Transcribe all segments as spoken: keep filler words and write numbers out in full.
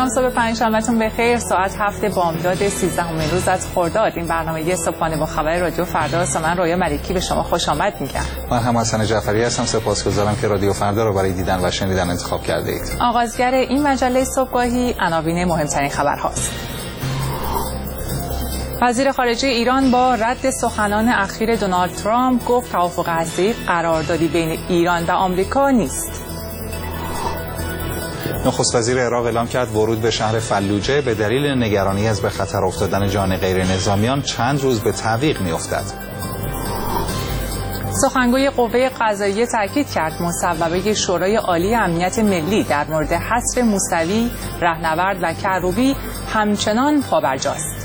سلام، صبح پنجشنبهتون بخیر. ساعت هفت بامداد سیزدهمین روز از خرداد. این برنامه یه صبحانه با خبر رادیو فردا است. من رویا ملکی به شما خوش آمد میگم. من هم حسن جعفری هستم. سپاسگزارم که رادیو فردا رو برای دیدن و شنیدن انتخاب کرده اید. آغازگر این مجله صبحگاهی عناوین مهمترین خبرهاست. وزیر خارجه ایران با رد سخنان اخیر دونالد ترامپ گفت توافق هسته‌ای قراردادی بین ایران و آمریکا نیست. نخست وزیر عراق اعلام کرد ورود به شهر فلوجه به دلیل نگرانی از به خطر افتادن جان غیر نظامیان چند روز به تعویق می‌افتد. سخنگوی قوه قضاییه تاکید کرد مصوبه شورای عالی امنیت ملی در مورد حذف موسوی، رهنورد و کروبی همچنان پابرجاست.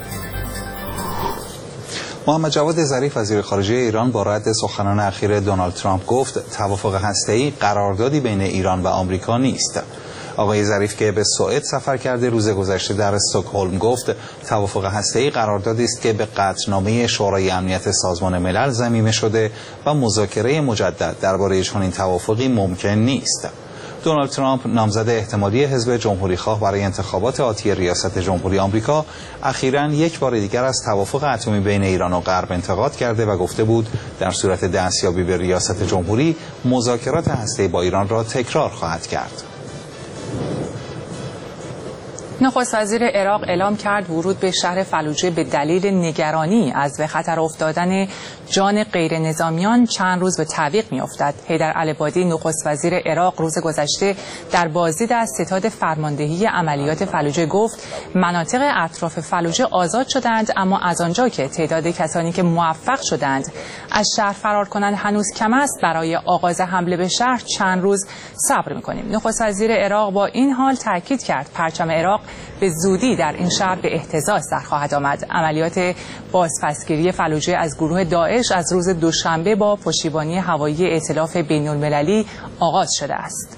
محمد جواد ظریف وزیر خارجه ایران با رد سخنان اخیر دونالد ترامپ گفت توافق هسته‌ای قراردادی بین ایران و آمریکا نیست. آقای ظریف که به سوئد سفر کرده روز گذشته در استکهلم گفت توافق هسته‌ای قراردادی است که به قطعنامه شورای امنیت سازمان ملل ضمیمه شده و مذاکره مجدد درباره چنین توافقی ممکن نیست. دونالد ترامپ نامزد احتمالی حزب جمهوری‌خواه برای انتخابات آتی ریاست جمهوری آمریکا اخیراً یک بار دیگر از توافق اتمی بین ایران و غرب انتقاد کرده و گفته بود در صورت دستیابی به ریاست جمهوری مذاکرات هسته‌ای با ایران را تکرار خواهد کرد. نخست وزیر عراق اعلام کرد ورود به شهر فلوجه به دلیل نگرانی از به خطر افتادن جان غیر نظامیان چند روز به تعویق می‌افتد. حیدر العبادی نخست وزیر عراق روز گذشته در بازدید از ستاد فرماندهی عملیات فلوجه گفت مناطق اطراف فلوجه آزاد شدند، اما از آنجا که تعداد کسانی که موفق شدند از شهر فرار کنند هنوز کم است، برای آغاز حمله به شهر چند روز صبر می‌کنیم. نخست وزیر عراق با این حال تاکید کرد پرچم عراق به زودی در این شهر به اهتزاز در خواهد آمد. عملیات بازپسگیری فلوجه از گروه داعش از روز دوشنبه با پشتیبانی هوایی ائتلاف بین‌المللی آغاز شده است.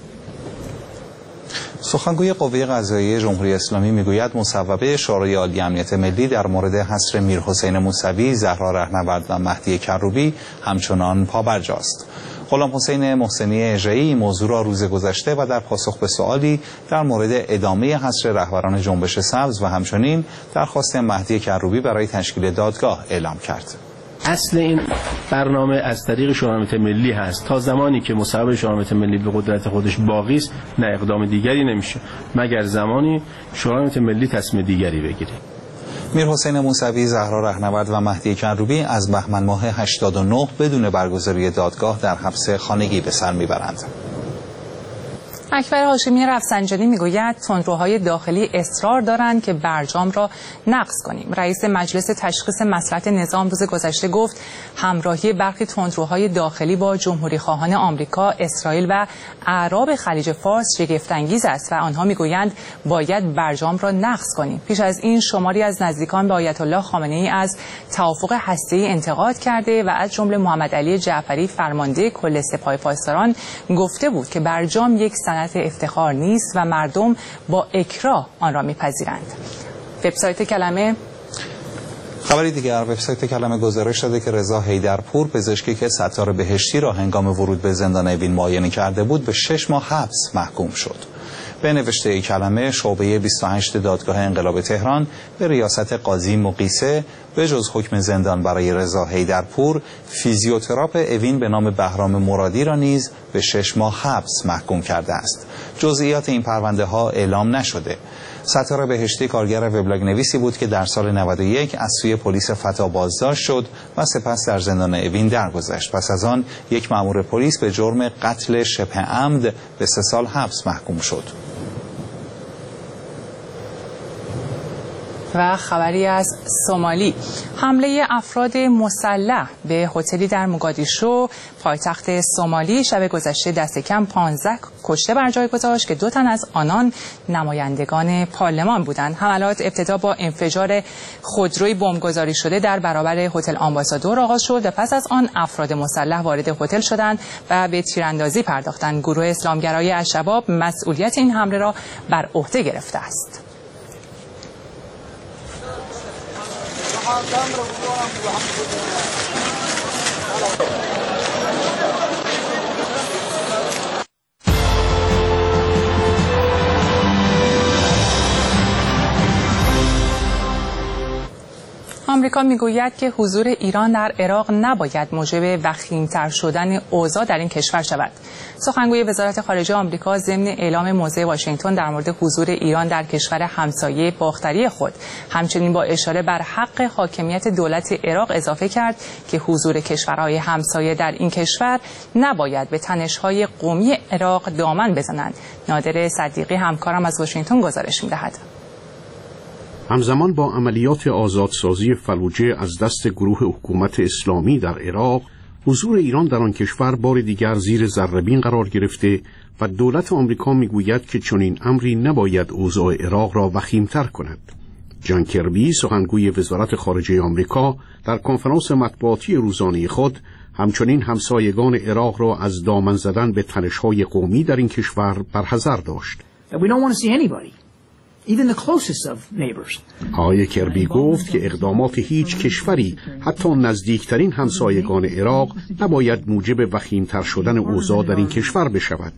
سخنگوی قوه قضاییه جمهوری اسلامی میگوید مصوبه شورای عالی امنیت ملی در مورد حصر میرحسین موسوی، زهرا رهنورد و مهدی کروبی همچنان پابرجاست. غلام حسین محسنی اژه‌ای این موضوع را روز گذشته و در پاسخ به سوالی در مورد ادامه حصر رهبران جنبش سبز و همچنین درخواست مهدی کروبی برای تشکیل دادگاه اعلام کرد. اصل این برنامه از طریق شورای امنیت ملی هست. تا زمانی که مصوبه شورای امنیت ملی به قدرت خودش باقی است نه اقدام دیگری نمیشه مگر زمانی شورای امنیت ملی تصمیم دیگری بگیره. میرحسین موسوی، زهرا رهنورد و مهدی کروبی از بهمن ماه هشتاد و نه بدون برگزاری دادگاه در حبس خانگی به سر میبرند. اکبر هاشمی رفسنجانی میگوید تندروهای داخلی اصرار دارند که برجام را نقض کنیم. رئیس مجلس تشخیص مصلحت نظام روز گذشته گفت همراهی برخی تندروهای داخلی با جمهوری خواهان آمریکا، اسرائیل و اعراب خلیج فارس شگفت انگیز است و آنها میگویند باید برجام را نقض کنیم. پیش از این شماری از نزدیکان به آیت الله خامنه ای از توافق هسته‌ای انتقاد کرده و از جمله محمد علی جعفری فرمانده کل سپاه پاسداران گفته بود که برجام یک افتخار نیست و مردم با اکراه آن را میپذیرند. وبسایت کلمه خبری دیگر، وبسایت کلمه گزارش داده که رضا حیدرپور پزشکی که ستار بهشتی را هنگام ورود به زندان اوین معاینه کرده بود به شش ماه حبس محکوم شد. به نوشته کلمه شعبه بیست و هشت دادگاه انقلاب تهران به ریاست قاضی مقیسه به جز حکم زندان برای رضا حیدرپور، فیزیوتراپ اوین به نام بهرام مرادی را نیز به شش ماه حبس محکوم کرده است. جزئیات این پرونده ها اعلام نشده. ستاره بهشتی کارگر وبلاگ نویسی بود که در سال نود و یک از سوی پلیس فتا بازداشت شد و سپس در زندان اوین درگذشت. پس از آن یک مأمور پلیس به جرم قتل شبه عمد به سه سال حبس محکوم شد. و خبری از سومالی، حمله افراد مسلح به هتلی در موگادیشو پایتخت سومالی شب گذشته دست کم پانزده کشته بر جای گذاشت که دو تن از آنان نمایندگان پارلمان بودند. حملات ابتدا با انفجار خودروی بمبگذاری شده در برابر هتل آمباسادور آغاز شد و پس از آن افراد مسلح وارد هتل شدند و به تیراندازی پرداختند. گروه اسلامگرای الشباب مسئولیت این حمله را بر عهده گرفته است. آمریکا میگوید که حضور ایران در عراق نباید موجب وخیم‌تر شدن اوضاع در این کشور شود. سخنگوی وزارت خارجه آمریکا ضمن اعلام موضع واشنگتن در مورد حضور ایران در کشور همسایه باختری خود همچنین با اشاره بر حق حاکمیت دولت عراق اضافه کرد که حضور کشورهای همسایه در این کشور نباید به تنش‌های قومی عراق دامن بزنند. نادر صدیقی همکارم از واشنگتن گزارش می‌دهد. همزمان با عملیات آزادسازی فلوجه از دست گروه حکومت اسلامی در عراق، حضور ایران در آن کشور بار دیگر زیر ذره‌بین قرار گرفته و دولت آمریکا میگوید که چنین امری نباید اوضاع عراق را وخیم‌تر کند. جان کربی، سخنگوی وزارت خارجه آمریکا، در کنفرانس مطبوعاتی روزانه خود همچنین همسایگان عراق را از دامن زدن به تنش‌های قومی در این کشور برحذر داشت. آقای کربی گفت که اقدامات هیچ کشوری، حتی نزدیکترین همسایگان عراق، نباید موجب وخیم‌تر شدن اوضاع در این کشور بشود.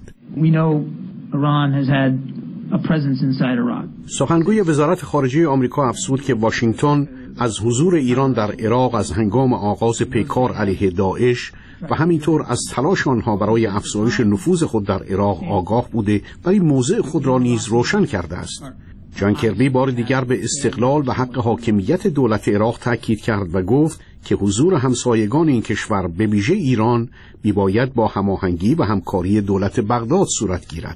سخنگوی وزارت خارجه آمریکا افزود که واشنگتن از حضور ایران در عراق از هنگام آغاز پیکار علیه داعش و همینطور از تلاش آنها برای افزایش نفوذ خود در عراق آگاه بوده و این موضع خود را نیز روشن کرده است. جان کربی بار دیگر به استقلال و حق حاکمیت دولت عراق تاکید کرد و گفت که حضور همسایگان این کشور به ویژه ایران میباید با هماهنگی و همکاری دولت بغداد صورت گیرد.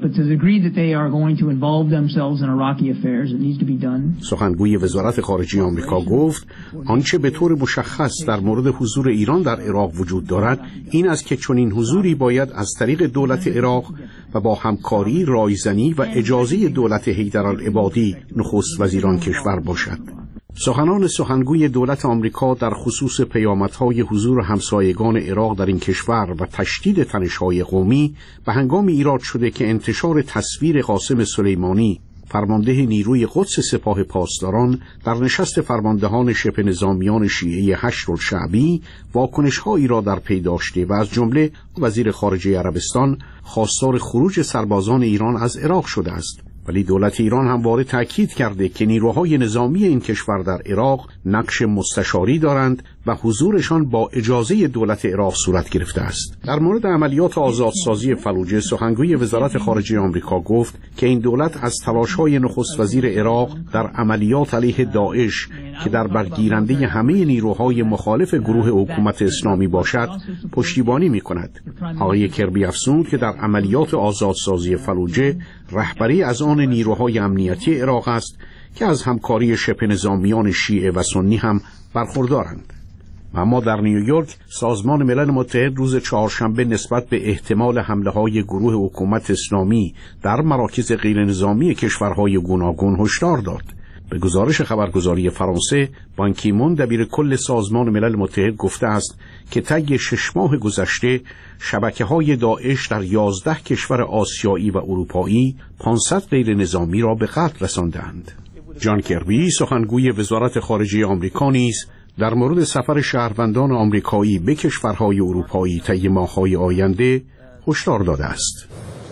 سخنگوی وزارت خارجه آمریکا گفت آنچه به طور مشخص در مورد حضور ایران در عراق وجود دارد این است که چنین حضوری باید از طریق دولت عراق و با همکاری، رایزنی و اجازه دولت حیدرالعبادی نخست وزیران کشور باشد. سخنان سخنگوی دولت آمریکا در خصوص پیامدهای حضور همسایگان عراق در این کشور و تشدید تنش‌های قومی به هنگام ایراد شده که انتشار تصویر قاسم سلیمانی، فرمانده نیروی قدس سپاه پاسداران، در نشست فرماندهان شبه نظامیان شیعه حشرالشعبی واکنش‌هایی را در پی داشته و از جمله وزیر خارجه عربستان خواستار خروج سربازان ایران از عراق شده است. ولی دولت ایران همواره تأکید کرده که نیروهای نظامی این کشور در عراق نقش مستشاری دارند و حضورشان با اجازه دولت عراق صورت گرفته است. در مورد عملیات آزادسازی فلوجه، سخنگوی وزارت خارجه آمریکا گفت که این دولت از تلاش‌های نخست وزیر عراق در عملیات علیه داعش که در برگیرنده همه نیروهای مخالف گروه حکومت اسلامی باشد پشتیبانی می‌کند. آقای کربی افزود که در عملیات آزادسازی فلوجه رهبری از آن نیروهای امنیتی عراق است که از همکاری شبه نظامیان شیعه و سنی هم برخوردارند. اما در نیویورک سازمان ملل متحد روز چهارشنبه نسبت به احتمال حمله‌های گروه حکومت اسلامی در مراکز غیرنظامی کشورهای گوناگون هشدار داد. به گزارش خبرگزاری فرانسه، بان کی مون دبیر کل سازمان ملل متحد گفته است که طی شش ماه گذشته شبکه‌های داعش در یازده کشور آسیایی و اروپایی پانصد غیر نظامی را به قتل رساندند. جان کربی، سخنگوی وزارت خارجه آمریکا نیز در مورد سفر شهروندان آمریکایی به کشورهای اروپایی طی ماه‌های آینده هشدار داده است.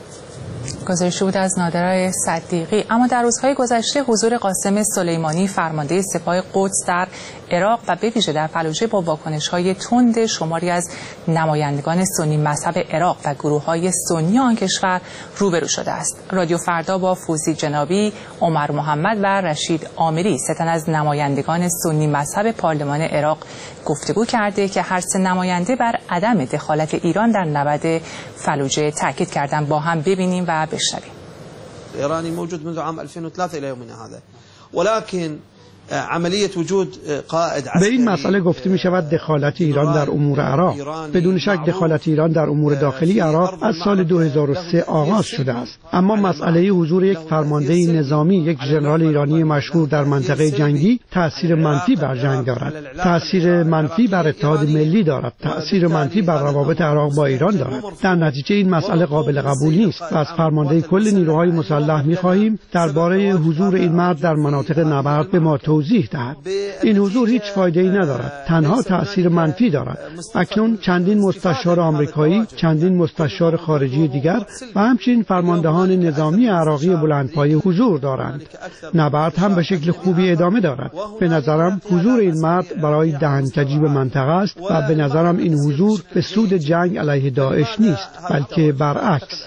گزارشی بود از نادر صدیقی. اما در روزهای گذشته حضور قاسم سلیمانی، فرمانده سپاه قدس در عراق و به ویژه در فلوجه با واکنش‌های تند شماری از نمایندگان سنی مذهب عراق و گروه‌های سنی آن کشور روبرو شده است. رادیو فردا با فوزی جنابی، عمر محمد و رشید آمری، سه تن از نمایندگان سنی مذهب پارلمان عراق گفتگو کرده که هر سه نماینده بر عدم دخالت ایران در نبرد فلوجه تاکید کردند. با هم ببینیم و بشنویم. ایرانی موجود منذ عام ألفين وثلاثة إلى يومنا هذا، ولكن عملیه وجود قائد به این مسئله گفته می شود دخالت ایران در امور عراق. بدون شک دخالت ایران در امور داخلی عراق از سال دو هزار و سه آغاز شده است، اما مسئله حضور یک فرمانده نظامی، یک ژنرال ایرانی مشهور در منطقه جنگی تأثیر منفی بر جنگ دارد، تأثیر منفی بر اتحاد ملی دارد، تأثیر منفی بر روابط عراق با ایران دارد. در نتیجه این مسئله قابل قبول نیست و از فرمانده کل نیروهای مسلح می خواهیم درباره حضور این مرد در مناطق نبرد به ما توضیح دهد. این حضور هیچ فایده‌ای ندارد، تنها تأثیر منفی دارد. اکنون چندین مستشار آمریکایی، چندین مستشار خارجی دیگر و همچنین فرماندهان نظامی عراقی بلندپایه حضور دارند. نبرد هم به شکل خوبی ادامه دارد. به نظرم حضور این مرد برای دهنکجی به منطقه است و به نظرم این حضور به سود جنگ علیه داعش نیست، بلکه برعکس.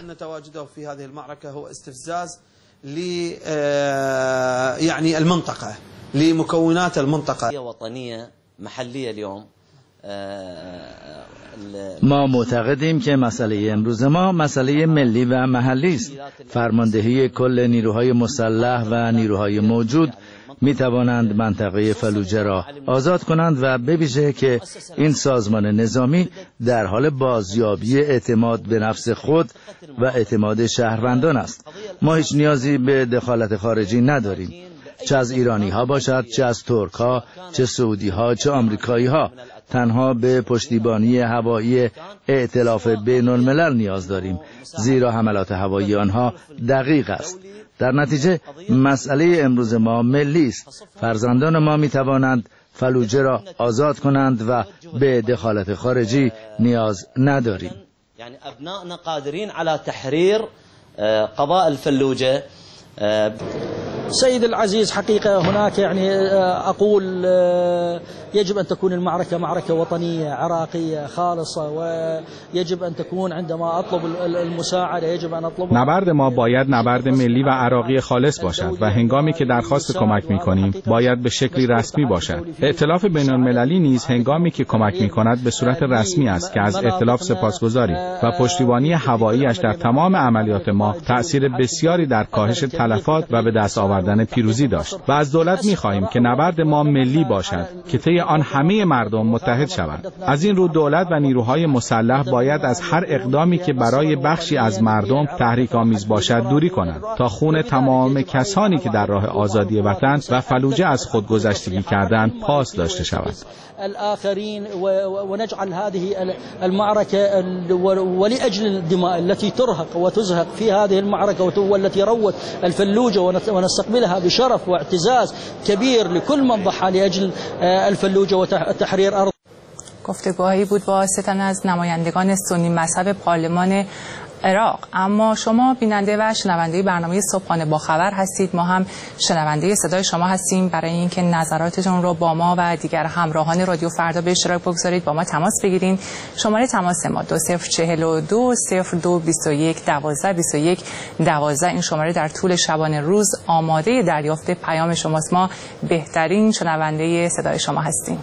ل يعني المنطقة لمكونات المنطقة وطنية محلية اليوم. ما معتقدیم که مسئله امروز ما مسئله ملی و محلی است. فرماندهی کل نیروهای مسلح و نیروهای موجود می توانند منطقه فلوجه را آزاد کنند و به ویژه که این سازمان نظامی در حال بازیابی اعتماد به نفس خود و اعتماد شهروندان است. ما هیچ نیازی به دخالت خارجی نداریم، چه از ایرانی ها باشد، چه از ترک ها، چه سعودی ها، چه آمریکایی ها. تنها به پشتیبانی هوایی ائتلاف بین الملل نیاز داریم، زیرا حملات هوایی آنها دقیق است. در نتیجه مسئله امروز ما ملی است. فرزندان ما می توانند فلوجه را آزاد کنند و به دخالت خارجی نیاز نداریم. یعنی ابنائنا قادرین على تحریر قضاء الفلوجه. سيد العزيز، حقيقة هناك يعني أقول يجب أن تكون المعركة معركة وطنية عراقية خالصة، ويجب أن تكون عندما أطلب المساعدة يجب أن أطلب. نبرد ما باید نبرد ملی و عراقی خالص باشد و هنگامی که درخواست کمک می‌کنیم باید به شکلی رسمی باشد. ائتلاف بین‌المللی نیز هنگامی که کمک می‌کند به صورت رسمی است که از ائتلاف سپاسگزاریم و پشتیبانی هوایی‌اش در تمام عملیات ما تأثیر بسیاری در کاهش تلفات و به دست آوردن پیروزی داشت. و از دولت می‌خواهیم که نبرد ما ملی باشد که طی آن همه مردم متحد شوند. از این رو دولت و نیروهای مسلح باید از هر اقدامی که برای بخشی از مردم تحریک آمیز باشد دوری کنند تا خون تمام کسانی که در راه آزادی وطن و فلوجه از خودگذشتگی کردند پاس داشته شود. الآخرين ونجعل هذه المعركة ولأجل الدماء التي ترهق وتزهق في هذه المعركة والتي روت الفلوجة ونستقبلها بشرف واعتزاز كبير لكل من ضحى لأجل الفلوجة وتحرير أرض. گفتگوهایی بود با سه تن از نمایندگان سنی مذهب پارلمان عراق. اما شما بیننده و شنونده برنامه صبحانه با خبر هستید، ما هم شنونده صدای شما هستیم. برای اینکه نظراتتون رو با ما و دیگر همراهان رادیو فردا به اشتراک بگذارید با ما تماس بگیرید. شماره تماس ما دو صفر چهل و دو صفر دو بیست و یک دوازده بیست و یک دوازده. این شماره در طول شبانه روز آماده دریافت پیام شماست. ما بهترین شنونده صدای شما هستیم.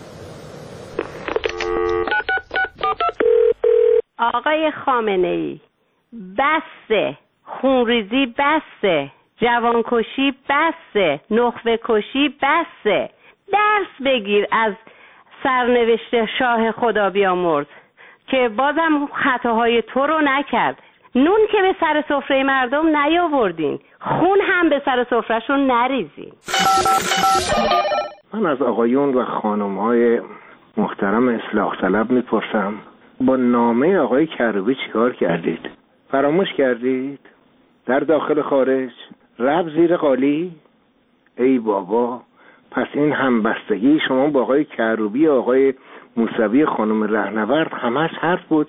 آقای خامنه‌ای، بسه، خونریزی بسه، جوانکشی بسه، نخبه کشی بسه. درس بگیر از سرنوشت شاه خدا بیامرز که بازم خطاهای تو رو نکرد. نون که به سر سفره مردم نیاوردین، خون هم به سر سفرهشون نریزین. من از آقایون و خانم‌های محترم اصلاح طلب میپرسم، با نامه آقای کروبی چیکار کردید؟ فراموش کردید؟ در داخل خارج؟ رب زیر قالی؟ ای بابا، پس این همبستگی شما با آقای کروبی، آقای موسوی، خانم رهنورد همش حرف بود.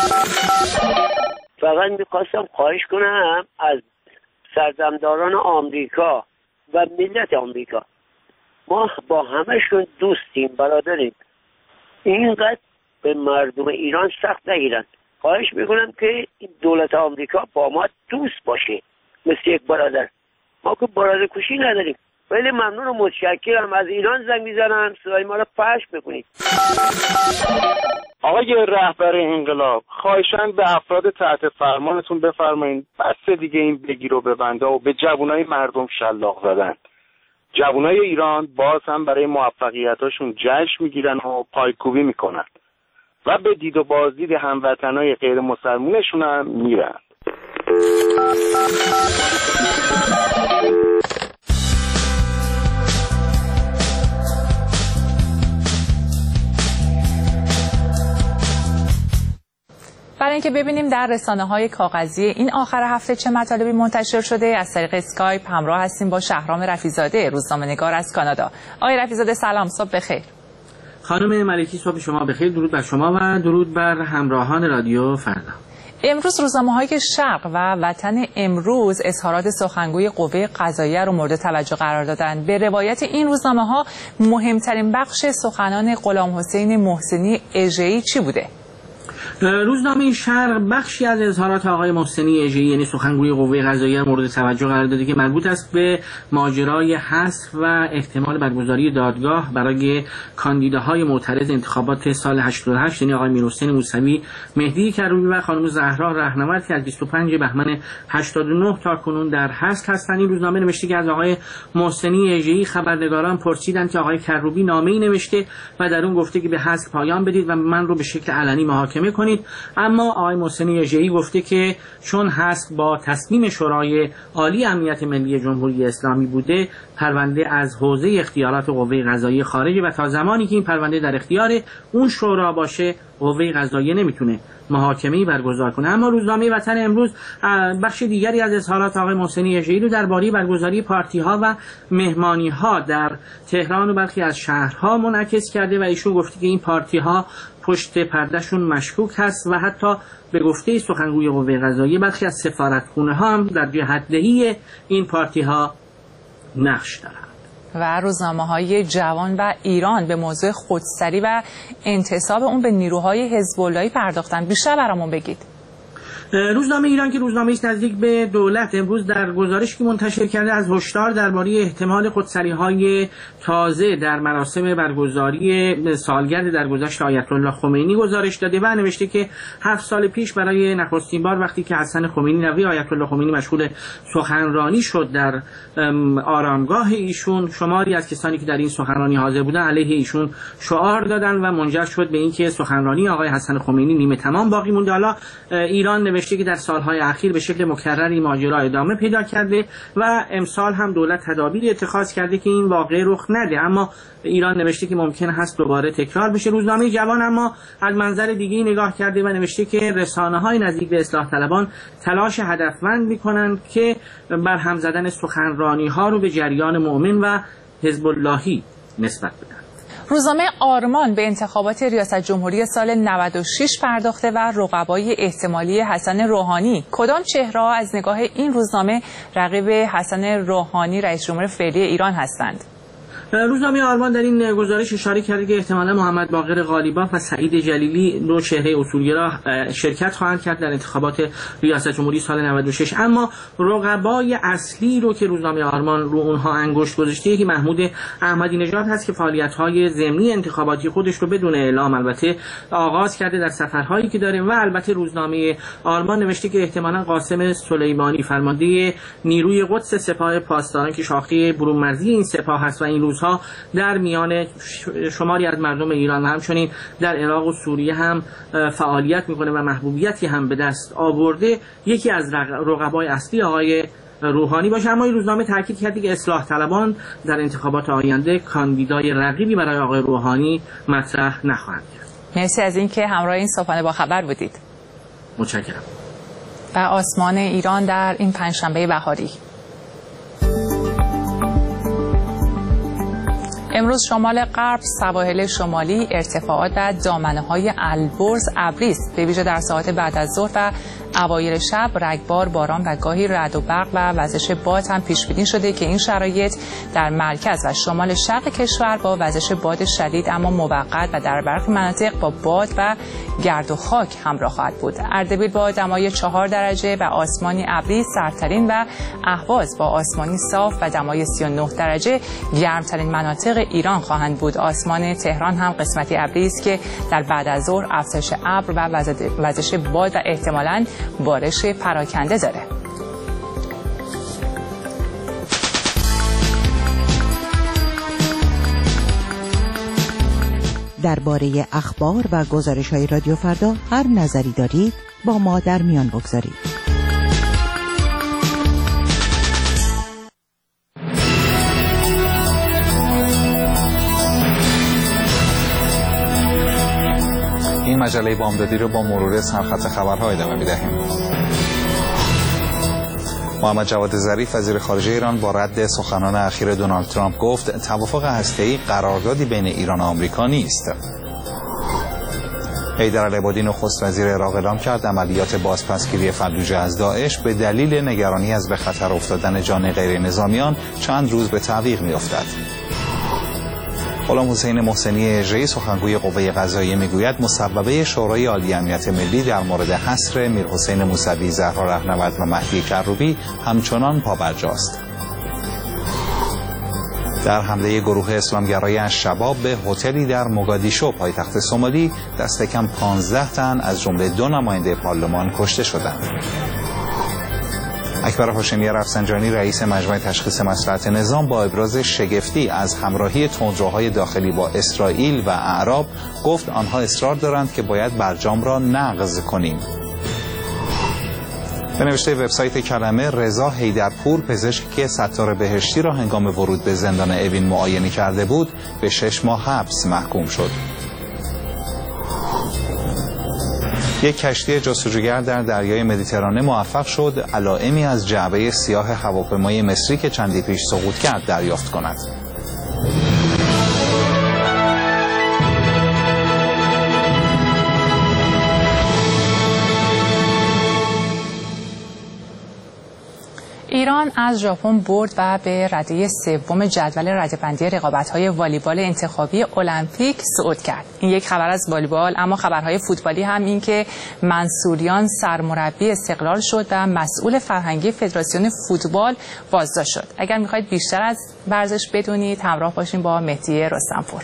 فقط میخواستم خواهش کنم از سرزمداران آمریکا و ملت آمریکا، ما با همشون دوستیم، برادریم، اینقدر به مردم ایران سخت نگیرن. خواهش میکنم که دولت آمریکا با ما دوست باشه، مثل یک برادر. ما که برادر کشی نداریم. ولی ممنون و متشکرم. از ایران زنگ میزنم، صدای ما رو پخش بکنید. آقای رهبر انقلاب، خواهشاً به افراد تحت فرمانتون بفرمایید بس دیگه این بگیر و ببنده و به جوانای مردم شلاق زدن. جوانای ایران باز هم برای موفقیتاشون جشن میگیرن و پایکوبی میکنن و به دید و بازدید هموطنای غیر مسلمونشون هم میرن. برای اینکه ببینیم در رسانه‌های کاغذی این آخر هفته چه مطالبی منتشر شده، از طریق اسکایپ همراه هستیم با شهرام رفیع‌زاده، روزنامه‌نگار از کانادا. آقای رفیع‌زاده سلام، صبح بخیر. خانم ملکی صبح شما بخیر، درود بر شما و درود بر همراهان رادیو فردا. امروز روزنامه‌های شرق و وطن امروز اظهارات سخنگوی قوه قضاییه رو مورد توجه قرار دادن. به روایت این روزنامه‌ها مهمترین بخش سخنان غلام حسین محسنی اژه‌ای چی بوده؟ روزنامه شرق بخشی از اظهارات آقای محسنی اژه‌ای یعنی سخنگوی قوه قضاییه مورد توجه قرار داده که مربوط است به ماجرای حذف و احتمال برگزاری دادگاه برای کاندیداهای معترض انتخابات سال هشتاد و هشت یعنی آقای میرحسین موسوی، مهدی کروبی و خانم زهرا رهنورد که از بیست و پنجم بهمن هشتاد و نه تا کنون در حبس هستند. این روزنامه نوشته که از آقای محسنی اژه‌ای خبرنگاران پرسیدند که آقای کروبی نامه‌ای نوشته و در اون گفته که به حذف پایان بدید و من رو به شکل علنی محاکمه کنید، اما آقای محسنی اژه‌ای گفته که چون حذف با تصمیم شورای عالی امنیت ملی جمهوری اسلامی بوده، پرونده از حوزه اختیارات قوه قضاییه خارجه و تا زمانی که این پرونده در اختیار اون شورا باشه قوه قضاییه نمیتونه محاکمه‌ای برگزار کنه. اما روزنامه وطن امروز بخش دیگری از اظهارات آقای محسنی اژه‌ای رو درباره برگزاری پارتی‌ها و مهمانی‌ها در تهران و برخی از شهرها منعکس کرده و ایشون گفته که این پارتی‌ها پشت پردهشون مشکوک هست و حتی به گفته سخنگوی قوه قضاییه برخی از سفارتخونه‌ها هم در جهت‌دهی این پارتی‌ها نقش دارند. و روزنامه‌های جوان و ایران به موضوع خودسری و انتصاب اون به نیروهای حزب اللهی پرداختن. بیشتر برامون بگید. روزنامه ایران که روزنامه است نزدیک به دولت امروز در گزارشی که منتشر کرده از هشدار درباره احتمال خودسری‌های تازه در مراسم برگزاری سالگرد درگذشت آیت الله خمینی گزارش داده و نوشته که هفت سال پیش برای نخستین بار وقتی که حسن خمینی نوی آیت الله خمینی مشغول سخنرانی شد در آرامگاه ایشون، شماری از کسانی که در این سخنرانی حاضر بودن علیه ایشون شعار دادن و منجر شد به اینکه سخنرانی آقای حسن خمینی نیمه تمام باقی مونده. حالا ایران نوشته که در سالهای اخیر به شکل مکرری ماجرا ادامه پیدا کرده و امسال هم دولت تدابیر اتخاذ کرده که این واقعه رخ نده، اما ایران نوشته که ممکن هست دوباره تکرار بشه. روزنامه جوان اما از منظر دیگه‌ای نگاه کرده و نوشته که رسانه‌های نزدیک به اصلاح طلبان تلاش هدفمند می‌کنند که بر هم زدن سخنرانی‌ها رو به جریان مؤمن و حزب اللهی نسبت بدن. روزنامه آرمان به انتخابات ریاست جمهوری سال نود و شش پرداخته و رقبای احتمالی حسن روحانی. کدام چهره‌ها از نگاه این روزنامه رقیب حسن روحانی رئیس جمهور فعلی ایران هستند؟ روزنامه آرمان در این گزارش اشاره کرده که احتمالا محمد باقر غالیباف و سعید جلیلی دو چهره اصولگرا شرکت خواهند کرد در انتخابات ریاست جمهوری سال نود و شش، اما رقبای اصلی رو که روزنامه آرمان رو اونها انگشت گذاشته که محمود احمدی نژاد هست که فعالیت‌های ضمنی انتخاباتی خودش رو بدون اعلام البته آغاز کرده در سفرهایی که داره و البته روزنامه آرمان نوشته که احتمالا قاسم سلیمانی فرمانده نیروی قدس سپاه پاسداران که شاخه برون‌مرزی این سپاه هست و این روز ها در میان شماری از مردم ایران و همچنین در عراق و سوریه هم فعالیت میکنه و محبوبیتی هم به دست آورده، یکی از رقبای اصلی آقای روحانی باشه. اما این روزنامه تاکید کرده که اصلاح طلبان در انتخابات آینده کاندیدای رقیبی برای آقای روحانی مطرح نخواهند کرد. مرسی از اینکه همراه این صبحانه با خبر بودید. متشکرم. و آسمان ایران در این پنجشنبه بهاری. امروز شمال غرب، سواحل شمالی، ارتفاعات و دامنه‌های البرز ابری است. به ویژه در ساعات بعد از ظهر و اوایل شب رگبار، باران و گاهی رعد و برق و وزش باد هم پیش بینی شده که این شرایط در مرکز و شمال شرق کشور با وزش باد شدید اما موقت و در برخی مناطق با باد و گرد و خاک همراه خواهد بود. اردبیل با دمای چهار درجه و آسمانی ابری سردترین و اهواز با آسمانی صاف و دمای سی و نه درجه گرمترین مناطق ایران خواهند بود. آسمان تهران هم قسمتی ابری است که در بعد از ظهر افزایش ابر و وزش باد و احتمالاً بارش پراکنده داره. درباره اخبار و گزارش‌های رادیو فردا هر نظری دارید با ما در میان بگذارید. این مجله بامدادی رو با مرور سرخط خبرها ادامه می‌دهیم. محمد جواد ظریف وزیر خارجه ایران با رد سخنان اخیر دونالد ترامپ گفت توافق هسته‌ای قراردادی بین ایران و آمریکا نیست. حیدر العبادی نخست وزیر عراق اعلام کرد عملیات بازپسگیری فلوجه از داعش به دلیل نگرانی از به خطر افتادن جان غیر نظامیان چند روز به تعویق می‌افتد. غلام حسین محسنی اژه‌ای سخنگوی قوه قضاییه میگوید مصوبه شورای عالی امنیت ملی در مورد حصر میرحسین موسوی، زهرا رهنورد و مهدی کروبی همچنان پابرجاست. در حمله گروه اسلامگرای الشباب به هتلی در موگادیشو پایتخت سومالی دست کم پانزده تن از جمله دو نماینده پارلمان کشته شدند. اکبر هاشمی رفسنجانی رئیس مجمع تشخیص مصلحت نظام با ابراز شگفتی از همراهی تندروهای داخلی با اسرائیل و اعراب گفت آنها اصرار دارند که باید برجام را نقض کنیم. به نوشته وبسایت کلمه، رضا حیدرپور پزشک ستار بهشتی را هنگام ورود به زندان اوین معاینه کرده بود به شش ماه حبس محکوم شد. یک کشتی جستجوگر در دریای مدیترانه موفق شد علائمی از جعبه سیاه هواپیمای مصری که چندی پیش سقوط کرد دریافت کند. ایران از ژاپن برد و به رده سوم جدول رده‌بندی رقابت‌های والیبال انتخابی المپیک صعود کرد. این یک خبر از والیبال، اما خبرهای فوتبالی هم این که منصوریان سرمربی استقلال شد و مسئول فرهنگی فدراسیون فوتبال بازداشت شد. اگر می‌خواید بیشتر از ورزش بدونید همراه باشین با مهدی رستم‌پور.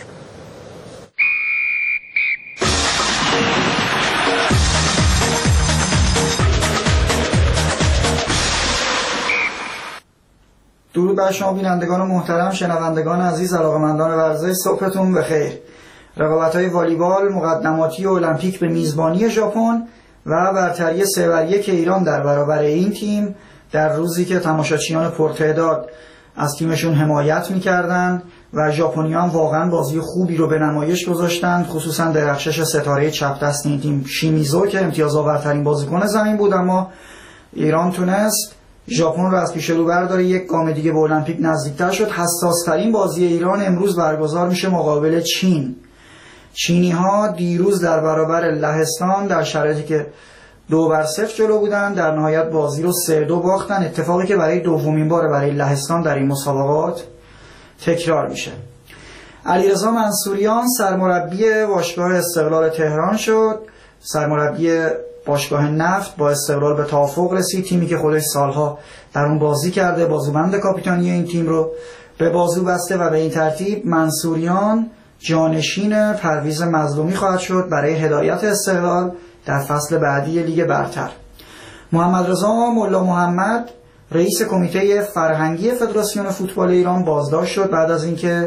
درود بر شما بینندگان محترم، شنوندگان عزیز، علاقه‌مندان ورزش، صبحتون بخیر. رقابت‌های والیبال مقدماتی المپیک به میزبانی ژاپن و برتری سه بر یک ایران در برابر این تیم در روزی که تماشاچیان پرتعداد از تیمشون حمایت می‌کردند و ژاپنیان واقعا بازی خوبی رو به نمایش گذاشتند، خصوصا درخشش ستاره چپ دست این تیم شیمیزو که امتیازآورترین بازیکن زمین بود، اما ایران تونست ژاپن رو از پیش رو برداره، یک گام دیگه به المپیک نزدیکتر شد. حساس‌ترین بازی ایران امروز برگزار میشه مقابل چین. چینی ها دیروز در برابر لهستان در شرایطی که دو بر صفر جلو بودن در نهایت بازی رو سه دو باختن، اتفاقی که برای دومین بار برای لهستان در این مسابقات تکرار میشه. علیرضا منصوریان سرمربی باشگاه استقلال تهران شد. سرمربی باشگاه نفت با استقلال به توافق رسید، تیمی که خودش سالها در اون بازی کرده، بازوبند کاپیتانی این تیم رو به بازو بسته و به این ترتیب منصوریان جانشین پرویز مظلومی خواهد شد برای هدایت استقلال در فصل بعدی لیگ برتر. محمد رضا ملا محمد رئیس کمیته فرهنگی فدراسیون فوتبال ایران بازداشت شد بعد از اینکه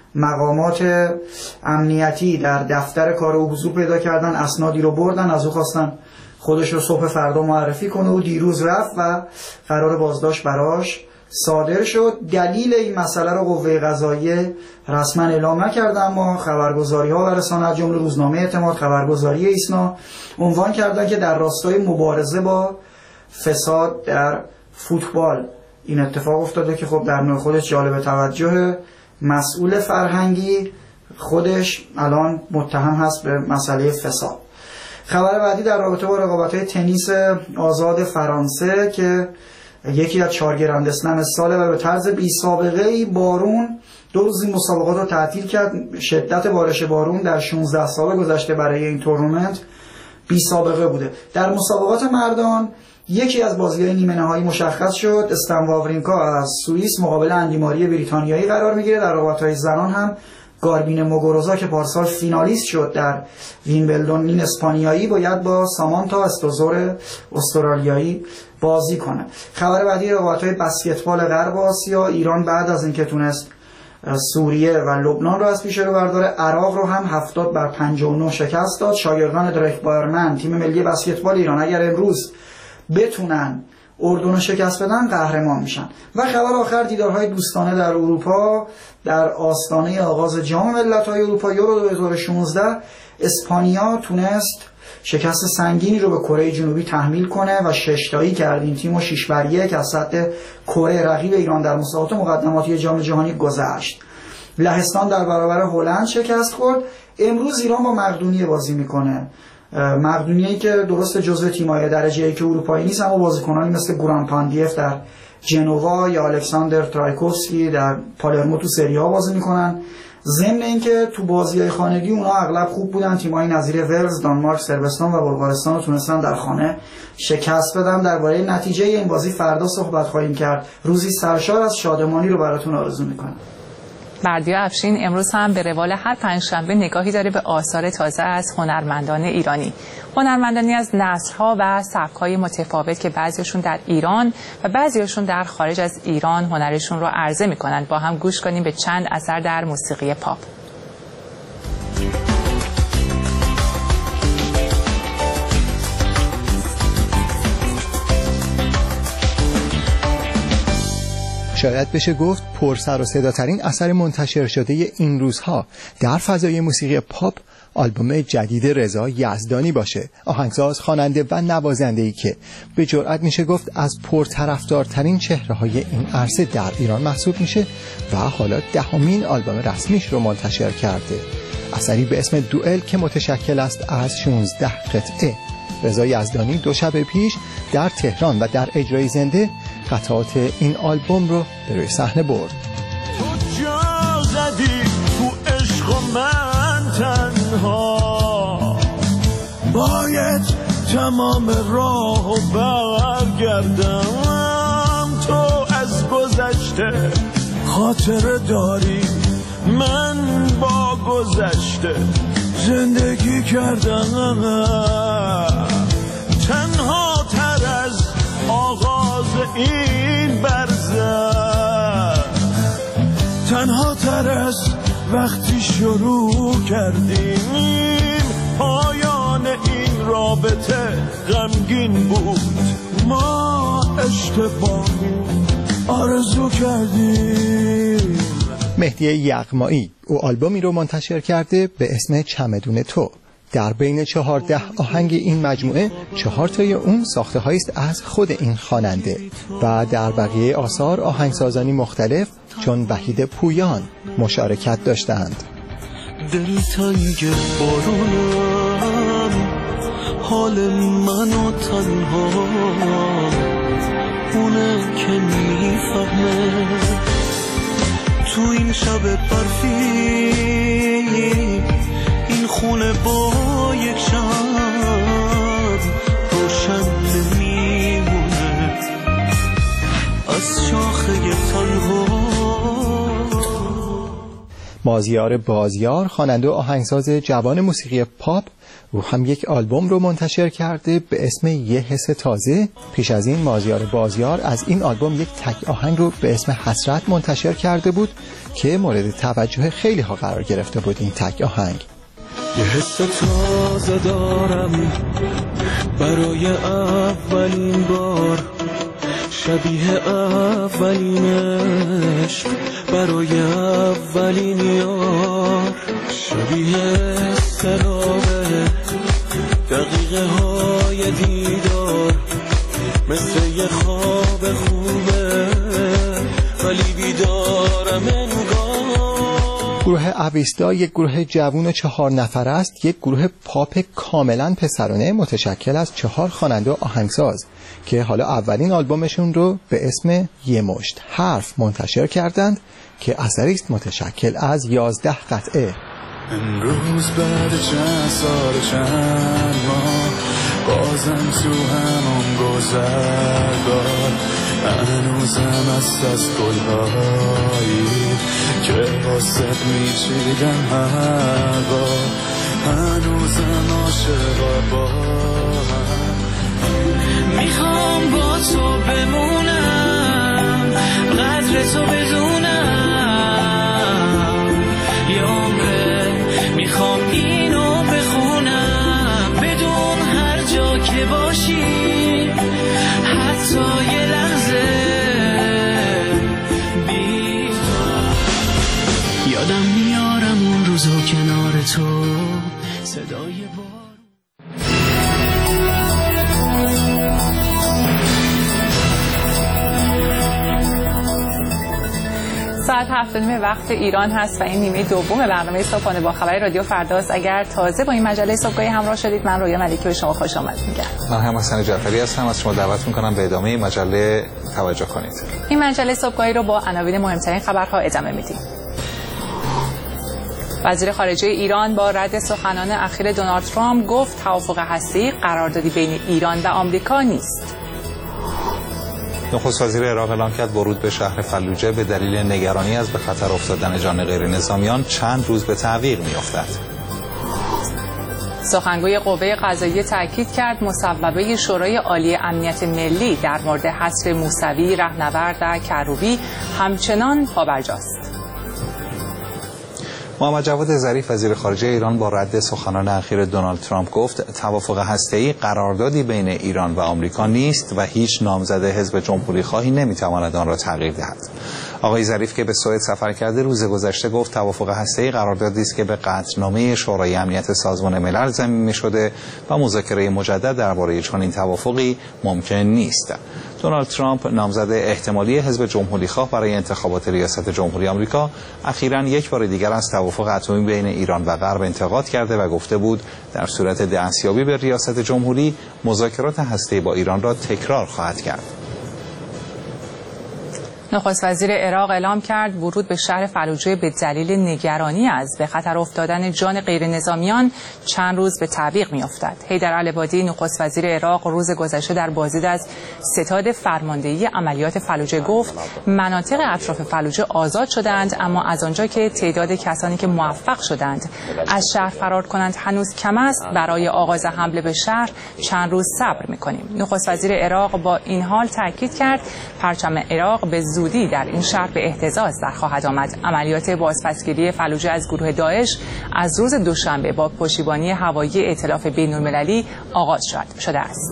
مقامات امنیتی در دفتر کار او حضور پیدا کردن، اسنادی رو بردن، از او خواستن خودش رو صبح فردا معرفی کنه و دیروز رفت و قرار بازداشت براش صادر شد. دلیل این مسئله رو قوه قضاییه رسما اعلام نکرده، اما خبرگزاری ها و رسانه‌ها جمله روزنامه اعتماد، خبرگزاری ایسنا عنوان کردن که در راستای مبارزه با فساد در فوتبال این اتفاق افتاده که خب در نوع خودش جالب توجه. مسئول فرهنگی خودش الان متهم هست به مسئله فساد. خبر بعدی در رابطه با رقابت‌های تنیس آزاد فرانسه که یکی از چهار گرند اسلم ساله و به طرز بی سابقه‌ای بارون دو روز این مسابقات رو تعطیل کرد. شدت بارش بارون در شانزده سال گذشته برای این تورنمنت بی سابقه بوده. در مسابقات مردان یکی از بازی‌های نیمه نهایی مشخص شد. استن واورینکا از سوئیس مقابل اندی ماری بریتانیایی قرار میگیره. در رقابت‌های زنان هم گاربین موگوروزا که پارسال فینالیست شد در ویمبلدون این اسپانیایی باید با سامانتا استوزور استرالیایی بازی کنه. خبر بعدی رقابت‌های بسکتبال غرب آسیا، ایران بعد از اینکه تونست سوریه و لبنان رو از پیش رو برداره، عراق رو هم هفتاد بر پنجاه و نه شکست داد. شاگردان دریک بایرمن تیم ملی بسکتبال ایران اگر امروز بتونن اردن رو شکست بدن قهرمان میشن. و خبر آخر دیدارهای دوستانه در اروپا در آستانه آغاز جام ملت‌های اروپا یورو دو هزار و شانزده. اسپانیا تونست شکست سنگینی رو به کره جنوبی تحمیل کنه و شش تایی کرد این تیم و شش بر یک از سطح کره رقیب ایران در مسابقات مقدماتی جام جهانی گذشت. لهستان در برابر هلند شکست خورد. امروز ایران با مقدونیه بازی میکنه. مقدونیه‌ای که درست جزو تیم‌های درجه یک اروپایی نیست، اما بازیکنانی مثل گوران پاندیف در جنوا یا الکساندر ترایکوفسکی در پالرمو تو سری آ بازی میکنن. ضمن اینکه تو بازی‌های خانگی اونا اغلب خوب بودن، تیم‌های نظیر ولز، دانمارک، صربستان و بلغارستان رو تونستن در خانه شکست بدن. درباره نتیجه این بازی فردا صحبت خواهیم کرد. روزی سرشار از شادمانی رو براتون آرزو میکنم. بردیا افشین امروز هم به روال هر پنجشنبه نگاهی داره به آثار تازه از هنرمندان ایرانی. هنرمندانی از نسل‌ها و سبک‌های متفاوت که بعضیشون در ایران و بعضیشون در خارج از ایران هنرشون رو عرضه می‌کنن. با هم گوش کنیم به چند اثر در موسیقی پاپ. شاید بشه گفت پر سر و صداترین اثر منتشر شده این روزها در فضای موسیقی پاپ آلبوم جدید رضا یزدانی باشه، آهنگساز، خواننده و نوازنده‌ای که به جرئت میشه گفت از پرطرفدارترین چهره‌های این عرصه در ایران محسوب میشه و حالا دهمین آلبوم رسمیش رو منتشر کرده. اثری به اسم دوئل که متشکل است از شانزده قطعه. رضا یزدانی دو شب پیش در تهران و در اجرای زنده قطعات این آلبوم رو به روی صحنه برد. تو جا زدی تو عشق و من تنها، باید تمام راه و برگردم. تو از گذشته خاطره داری، من با گذشته زندگی کردم. تنها تر از آغاز این برزن، تنها تر از وقتی شروع کردیم. پایان این رابطه غمگین بود، ما اشتباهی آرزو کردیم. مهدی یغمایی او آلبومی رو منتشر کرده به اسم چمدون تو. در بین چهارده آهنگ این مجموعه چهار تای اون ساخته هایی است از خود این خواننده و در بقیه آثار آهنگسازانی مختلف چون وحید پویان مشارکت داشتند. دلتنگ بارونم، حال منو تنها اونه که میفهمه. تو این شب برفی این خونه با یک شب روشن نمیمونه از شاخه تنها. مازیار بازیار خواننده و آهنگساز جوان موسیقی پاپ او هم یک آلبوم رو منتشر کرده به اسم یه حس تازه. پیش از این مازیار بازیار از این آلبوم یک تک آهنگ رو به اسم حسرت منتشر کرده بود که مورد توجه خیلی ها قرار گرفته بود. این تک آهنگ یه حس تازه دارم برای اولین بار، شبیه اولین عشق برای اولین یار، شبیه سرابه دقیقه های دیدار، مثل یه خواب خوبه ولی بیدارم انگار. گروه اویستا یک گروه جوان چهار نفر است، یک گروه پاپ کاملا پسرانه متشکل از چهار خواننده و آهنگساز که حالا اولین آلبومشون رو به اسم یه مشت حرف منتشر کردند که اثری است متشکل از یازده قطعه. امروز بعد چند سال چند ماه بازم تو همون گذرگاه، هنوزم است از گلهایی که واسط میچیدم هر بار، هنوزم عاشقا با هم. میخوام با تو بمونم، قدر تو بدونم، یه عمره میخوام اینو بخونم، بدون هر جا که باشی حتی یه لحظه بی تو. یادم میارم اون روزو کنار تو، صدا ساعت هفت و نیم وقت ایران هست و این نیمه دوم برنامه صبحانه با خبر رادیو فرداست. اگر تازه با این مجله صبحگاهی همراه شدید، من رویا ملکی به شما خوش آمد میگم. من هم حسن جعفری هستم. از شما دعوت میکنم به ادامه مجله توجه کنید. این مجله صبحگاهی رو با عناوین مهمترین خبرها ادامه میدیم. وزیر خارجه ایران با رد سخنان اخیر دونالد ترامپ گفت توافق هسته‌ای قراردادی بین ایران و آمریکا نیست. نخست وزیر عراق اعلام کرد ورود به شهر فلوجه به دلیل نگرانی از به خطر افتادن جان غیر نظامیان چند روز به تعویق می‌افتد. سخنگوی قوه قضاییه تاکید کرد مصوبه شورای عالی امنیت ملی در مورد حصر موسوی، رهنورد و کروبی همچنان پابرجاست. محمد جواد ظریف وزیر خارجه ایران با رد سخنان اخیر دونالد ترامپ گفت توافق هسته‌ای قراردادی بین ایران و آمریکا نیست و هیچ نامزد حزب جمهوری خواهی نمیتواند آن را تغییر دهد. آقای ظریف که به سوئد سفر کرده روز گذشته گفت توافق هسته‌ای قراردادی است که به قطعنامه شورای امنیت سازمان ملل ضمیمه شده و مذاکره مجدد درباره چنین توافقی ممکن نیست. دونالد ترامپ نامزد احتمالی حزب جمهوری خواه برای انتخابات ریاست جمهوری آمریکا اخیراً یک بار دیگر از توافق اتمی بین ایران و غرب انتقاد کرده و گفته بود در صورت دستیابی به ریاست جمهوری مذاکرات هسته‌ای با ایران را تکرار خواهد کرد. نخست وزیر عراق اعلام کرد ورود به شهر فلوجه به دلیل نگرانی از به خطر افتادن جان غیر نظامیان چند روز به تعویق می‌افتد. حیدر العبادی نخست وزیر عراق روز گذشته در بازدید از ستاد فرماندهی عملیات فلوجه گفت مناطق اطراف فلوجه آزاد شدند، اما از آنجا که تعداد کسانی که موفق شدند از شهر فرار کنند هنوز کم است، برای آغاز حمله به شهر چند روز صبر می‌کنیم. نخست وزیر عراق با این حال تاکید کرد پرچم عراق به زودی در این شهر به اهتزاز در خواهد آمد. عملیات بازپسگیری فلوجه از گروه داعش از روز دوشنبه با پشتیبانی هوایی ائتلاف بین‌المللی آغاز شده است.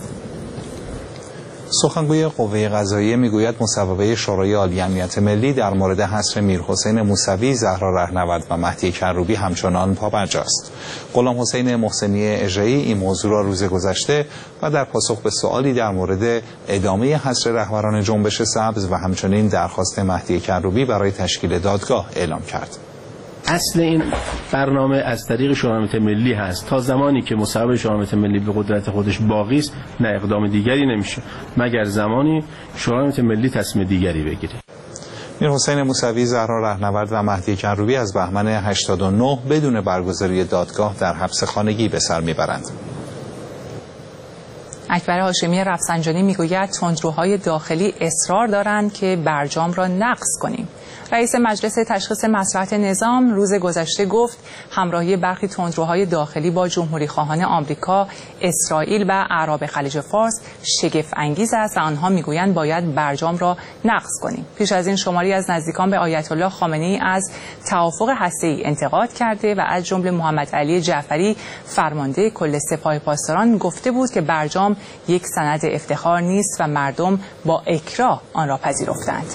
سخنگوی قوه قضاییه میگوید مصوبه شورای عالی امنیت ملی در مورد حصر میرحسین موسوی، زهرا رهنورد و مهدی کروبی همچنان پابرجاست. غلام حسین محسنی اژه‌ای این موضوع را روز گذشته و در پاسخ به سوالی در مورد ادامه حصر رهبران جنبش سبز و همچنین درخواست مهدی کروبی برای تشکیل دادگاه اعلام کرد. اصل این برنامه از طریق شورای امنیت ملی هست. تا زمانی که مصوبه شورای امنیت ملی به قدرت خودش باقی است، نه اقدام دیگری نمیشه مگر زمانی شورای امنیت ملی تصمیم دیگری بگیره. میرحسین موسوی، زهرا رهنورد و مهدی کروبی از بهمن هشتاد و نه بدون برگزاری دادگاه در حبس خانگی به سر میبرند. اکبر هاشمی رفسنجانی میگوید تندروهای داخلی اصرار دارند که برجام را نقض کنیم. رئیس مجلس تشخیص مصلحت نظام روز گذشته گفت همراهی برخی تندروهای داخلی با جمهوری خواهان آمریکا، اسرائیل و اعراب خلیج فارس شگفت انگیز است و آنها میگویند باید برجام را نقض کنیم. پیش از این شماری از نزدیکان به آیت الله خامنه‌ای از توافق هسته‌ای انتقاد کرده و از جمله محمد علی جعفری فرمانده کل سپاه پاسداران گفته بود که برجام یک سند افتخار نیست و مردم با اکراه آن را پذیرفتند.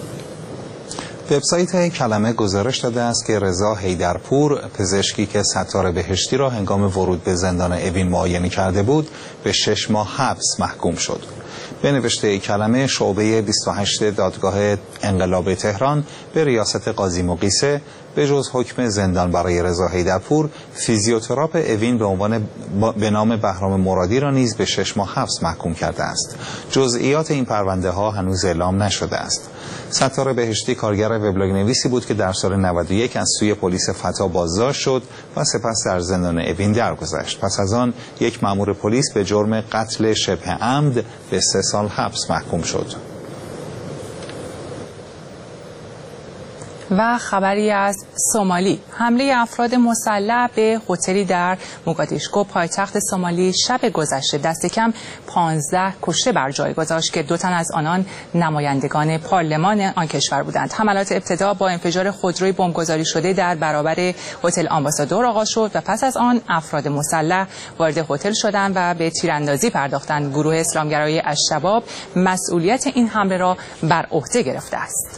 وبسایت کلمه گزارش داده است که رضا حیدرپور، پزشکی که ستار بهشتی را هنگام ورود به زندان اوین معاینه کرده بود، به شش ماه حبس محکوم شد. به نوشته کلمه، شعبه بیست و هشت دادگاه انقلاب تهران به ریاست قاضی مقیسه به جز حکم زندان برای رضا حیدرپور، فیزیوتراپ اوین به عنوان به نام بهرام مرادی را نیز به شش ماه حبس محکوم کرده است. جزئیات این پرونده ها هنوز اعلام نشده است. ستار بهشتی کارگر وبلاگ نویسی بود که در سال نود و یک از سوی پلیس فتا بازداشت شد و سپس در زندان اوین درگذشت. پس از آن یک مأمور پلیس به جرم قتل شبه عمد به سه سال حبس محکوم شد. و خبری از سومالی. حمله افراد مسلح به هتلی در موگادیشو پایتخت سومالی شب گذشته دست کم پانزده کشته بر جای گذاشت که دو تن از آنان نمایندگان پارلمان آن کشور بودند. حملات ابتدا با انفجار خودروی بمبگذاری شده در برابر هتل آمباسادور آغاز شد و پس از آن افراد مسلح وارد هتل شدند و به تیراندازی پرداختند. گروه اسلامگرای الشباب مسئولیت این حمله را بر عهده گرفته است.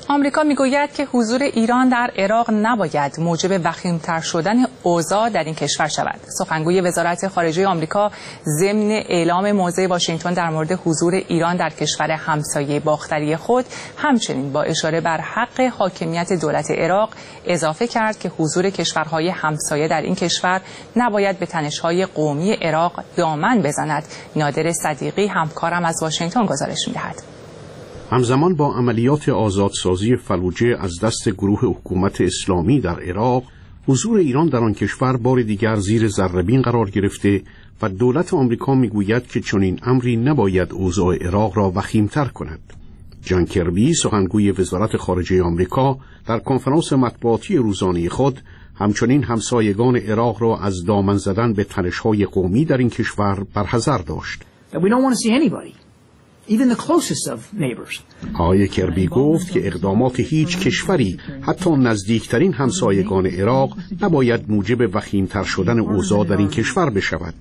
آمریکا میگوید که حضور ایران در عراق نباید موجب وخیم‌تر شدن اوضاع در این کشور شود. سخنگوی وزارت خارجه آمریکا ضمن اعلام موضع واشنگتن در مورد حضور ایران در کشور همسایه باختری خود، همچنین با اشاره بر حق حاکمیت دولت عراق اضافه کرد که حضور کشورهای همسایه در این کشور نباید به تنش‌های قومی عراق دامن بزند. نادر صدیقی همکارم از واشنگتن گزارش می‌دهد. همزمان با عملیات آزادسازی فلوجه از دست گروه حکومت اسلامی در عراق، حضور ایران در آن کشور بار دیگر زیر ذره‌بین قرار گرفته و دولت آمریکا میگوید که چنین امری نباید اوضاع عراق را وخیم‌تر کند. جان کربی، سخنگوی وزارت خارجه آمریکا، در کنفرانس مطبوعاتی روزانه خود همچنین همسایگان عراق را از دامن زدن به تنش‌های قومی در این کشور برحذر داشت. آقای کربی گفت که اقدامات هیچ کشوری، حتی نزدیکترین همسایگان عراق، نباید موجب وخیم‌تر شدن اوضاع در این کشور بشود.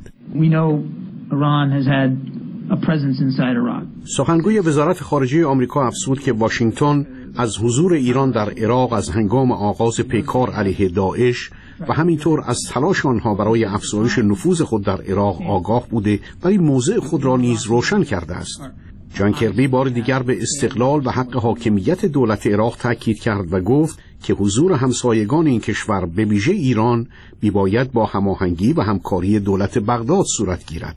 سخنگوی وزارت خارجه آمریکا افزود که واشنگتن از حضور ایران در عراق از هنگام آغاز پیکار علیه داعش و همینطور از تلاش آنها برای افزایش نفوذ خود در عراق آگاه بوده و این موضع خود را نیز روشن کرده است. جان کربی بار دیگر به استقلال و حق حاکمیت دولت عراق تاکید کرد و گفت که حضور همسایگان این کشور به ویژه ایران میباید با هماهنگی و همکاری دولت بغداد صورت گیرد.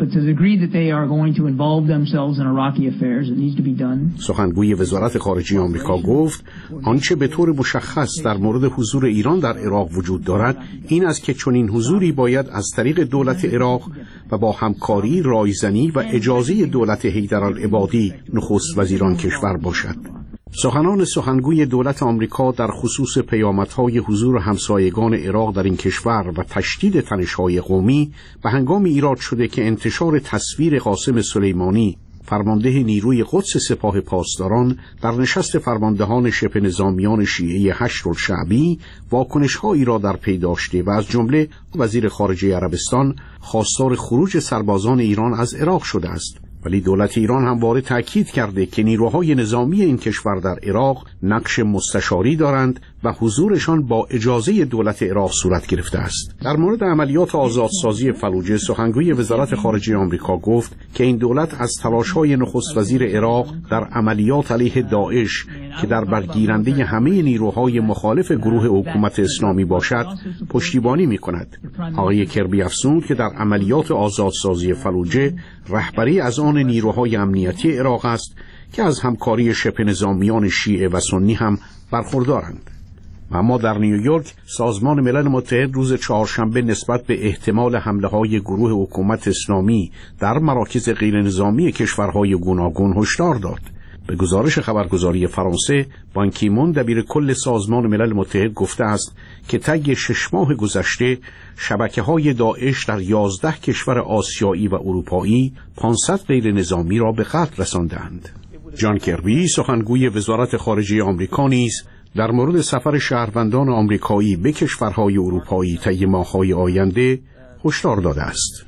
سخنگوی وزارت خارجه آمریکا گفت آنچه به طور مشخص در مورد حضور ایران در عراق وجود دارد این است که چنین حضوری باید از طریق دولت عراق و با همکاری، رایزنی و اجازه دولت حیدرالعبادی نخست وزیران کشور باشد. سخنان سخنگوی دولت آمریکا در خصوص پیامدهای حضور همسایگان عراق در این کشور و تشدید تنش‌های قومی به هنگام ایراد شده که انتشار تصویر قاسم سلیمانی، فرمانده نیروی قدس سپاه پاسداران، در نشست فرماندهان شبه نظامیان شیعه حشرالشعبی واکنش‌هایی را در پی داشته و از جمله وزیر خارجه عربستان خواستار خروج سربازان ایران از عراق شده است. ولی دولت ایران همواره تأکید کرده که نیروهای نظامی این کشور در عراق نقش مستشاری دارند و حضورشان با اجازه دولت عراق صورت گرفته است. در مورد عملیات آزادسازی فلوجه، سخنگوی وزارت خارجه آمریکا گفت که این دولت از تلاش‌های نخست وزیر عراق در عملیات علیه داعش که در برگیرنده همه نیروهای مخالف گروه حکومت اسلامی باشد پشتیبانی می‌کند. آقای کربی افزود که در عملیات آزادسازی فلوجه رهبری از آن نیروهای امنیتی عراق است که از همکاری شبه نظامیان شیعه و سنی هم برخوردارند. اما در نیویورک سازمان ملل متحد روز چهارشنبه نسبت به احتمال حمله‌های گروه حکومت اسلامی در مراکز غیرنظامی کشورهای گوناگون هشدار داد. به گزارش خبرگزاری فرانسه، بان کی مون دبیر کل سازمان ملل متحد گفته است که طی شش ماه گذشته شبکه‌های داعش در یازده کشور آسیایی و اروپایی پانصد غیر نظامی را به قتل رساندند. جان کربی، سخنگوی وزارت خارجه آمریکا نیز در مورد سفر شهروندان آمریکایی به کشورهای اروپایی طی ماه‌های آینده هشدار داده است.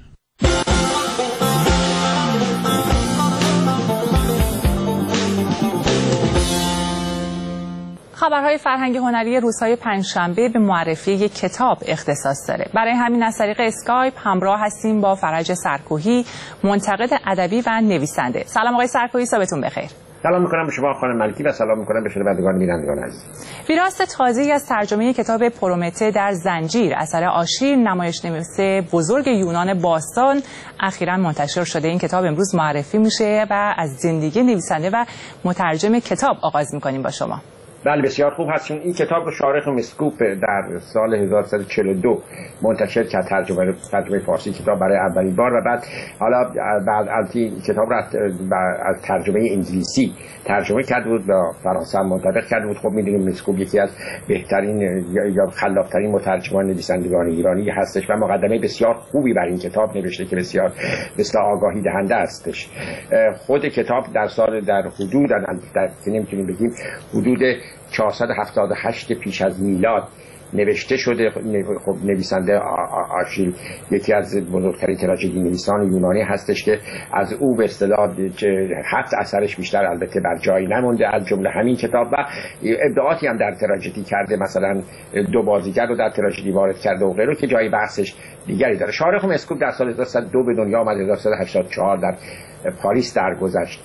خبرهای فرهنگی هنری روزهای پنجشنبه به معرفی یک کتاب اختصاص داره. برای همین از طریق اسکایپ همراه هستیم با فرج سرکوهی، منتقد ادبی و نویسنده. سلام آقای سرکوهی، صبحتون بخیر. سلام میکنم به شما خانم ملکی و سلام میکنم به شنوندگان بینندگان عزیز. ویراست تازه‌ای از ترجمه کتاب پرومته در زنجیر اثر آشیل، نمایشنویس بزرگ یونان باستان، اخیراً منتشر شده. این کتاب امروز معرفی میشه و از زندگی نویسنده و مترجم کتاب آغاز میکنیم با شما. بله بسیار خوب هستین. این کتاب رو شارخ مسکوپ در سال هزار و سیصد و چهل و دو منتشر کرد، ترجمه ترجمه فارسی کتاب برای اولین بار، و بعد حالا بعد از کتاب رو از ترجمه انگلیسی ترجمه کرده بود و فرانسه هم منطبق کرده بود. خب می‌دونیم مسکوپ یکی از بهترین یا خلاق‌ترین مترجمان نویسندگان ایرانی هستش و مقدمه بسیار خوبی بر این کتاب نوشته که بسیار بسیار آگاهی دهنده هستش. خود کتاب در سال در حدود در نمی‌تونیم بگیم حدود چهارصد و هفتاد و هشت پیش از میلاد نوشته شده. خب نویسنده آشیل یکی از بزرگترین تراژدی نویسان یونانی هستش که از او به اصطلاح هفت اثرش بیشتر البته بر جای نمونده، از جمله همین کتاب و ابداعاتی هم در تراژدی کرده، مثلا دو بازیگر رو در تراژدی وارد کرده و غیره که جای بحثش دیگری داره. شارخ مسکوب در سال هزار و سیصد و دو به دنیا آمد، هزار و سیصد و هشتاد و چهار در پاریس درگذشت.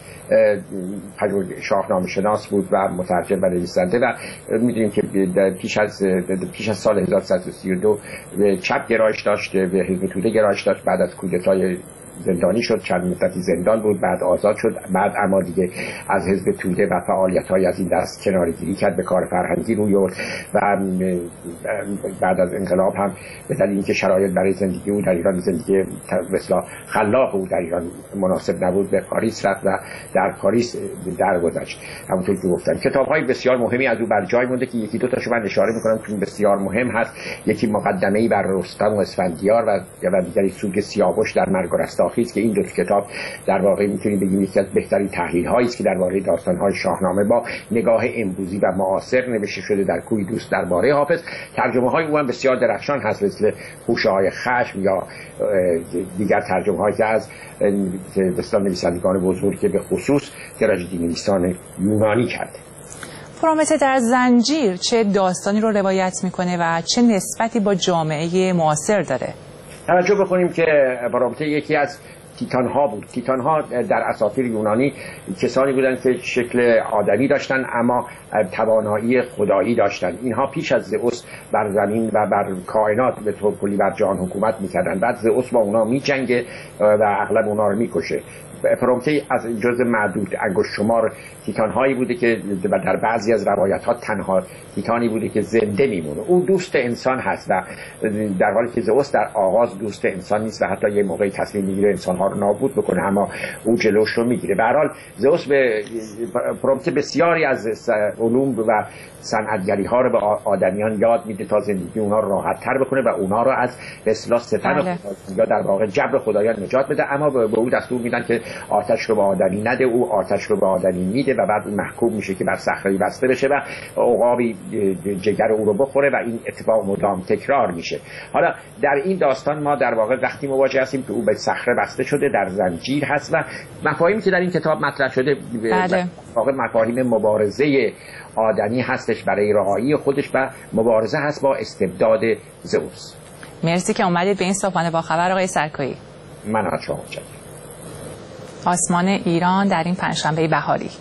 شاهنامه شناس بود و مترجم و نویسنده و می‌دونیم که پیش از پیش از سال هزار و سیصد و سی و دو به چپ گرایش داشت، به حزب توده گرایش داشت. بعد از کودتای زندانی شد، چند مدتی زندان بود، بعد آزاد شد. بعد اما دیگه از حزب توده و فعالیت‌های از این دست کناره‌گیری کرد، به کار فرهنگی روی آورد و بعد از انقلاب هم به دلیل اینکه شرایط برای زندگی او در ایران، زندگی مثلا خلاق او در ایران مناسب نبود، به پاریس رفت و در پاریس درگذشت. همونطور که گفتم کتاب‌های بسیار مهمی از او بر جای مونده که یکی دو تاشو من اشاره می‌کنم چون بسیار مهم هست. یکی مقدمه‌ای بر رستم و اسفندیار و و دیگری سوگ سیاوش در مرگ و رستاخیز که این دو کتاب در واقع میتونیم بگیم یکی از بهترین تحلیل‌هایی است که درباره داستان‌های شاهنامه با نگاه امروزی و معاصر نوشته شده در کوی دوست درباره حافظ. ترجمه‌های او هم بسیار درخشان هست، مثل خوشه‌های خشم یا دیگر ترجمه‌هایی که از بسیار نویسندگان بزرگ به خصوص تراژدی نویسان یونانی کرده. پرومته در زنجیر چه داستانی رو روایت میکنه و چه نسبتی با جامعه معاصر داره؟ توجه بکنیم که پرومته یکی از تیتان ها بود. تیتان ها در اساطیر یونانی کسانی بودند که شکل آدمی داشتند اما توانایی خدایی داشتند. اینها پیش از زئوس بر زمین و بر کائنات به طور کلی بر جهان حکومت میکردند. بعد زئوس با اونا میجنگه و اغلب اونا رو میکشه. پرومته از جز معدود انگشت شمار تیتان هایی بوده که در بعضی از روایت ها تنها تیتانی بوده که زنده میمونه. او دوست انسان هست و در حالی که زئوس در آغاز دوست انسان نیست و حتی یه موقعی تصمیم میگیره انسان ها رو نابود بکنه اما او جلوش رو میگیره. به هر حال زئوس به پرومته بسیاری از علوم و صنعتگری ها رو به آدمیان یاد میده تا زندگی اونا رو راحت تر بکنه و اونا رو از به اصطلاح ستم یا در واقع جبر خدایان نجات بده. اما به او دستور میدن که آتش رو به آدمی نده، او آتش رو به آدمی میده و بعد محکوم میشه که بر صخره بسته بشه و عقابی جگر او رو بخوره و این اتفاق مدام تکرار میشه. حالا در این داستان ما در واقع وقتی مواجه هستیم که او به صخره بسته شده، در زنجیر هست و مفاهیمی که در این کتاب مطرح شده بله. واقع مفاهیم مبارزه آدمی هستش برای رهایی خودش و مبارزه هست با استبداد زئوس. مرسی که اومدید به این صبحانه با خبر آقای سرکویی. من از شما متشکرم. آسمان ایران در این پنجشنبه بهاری.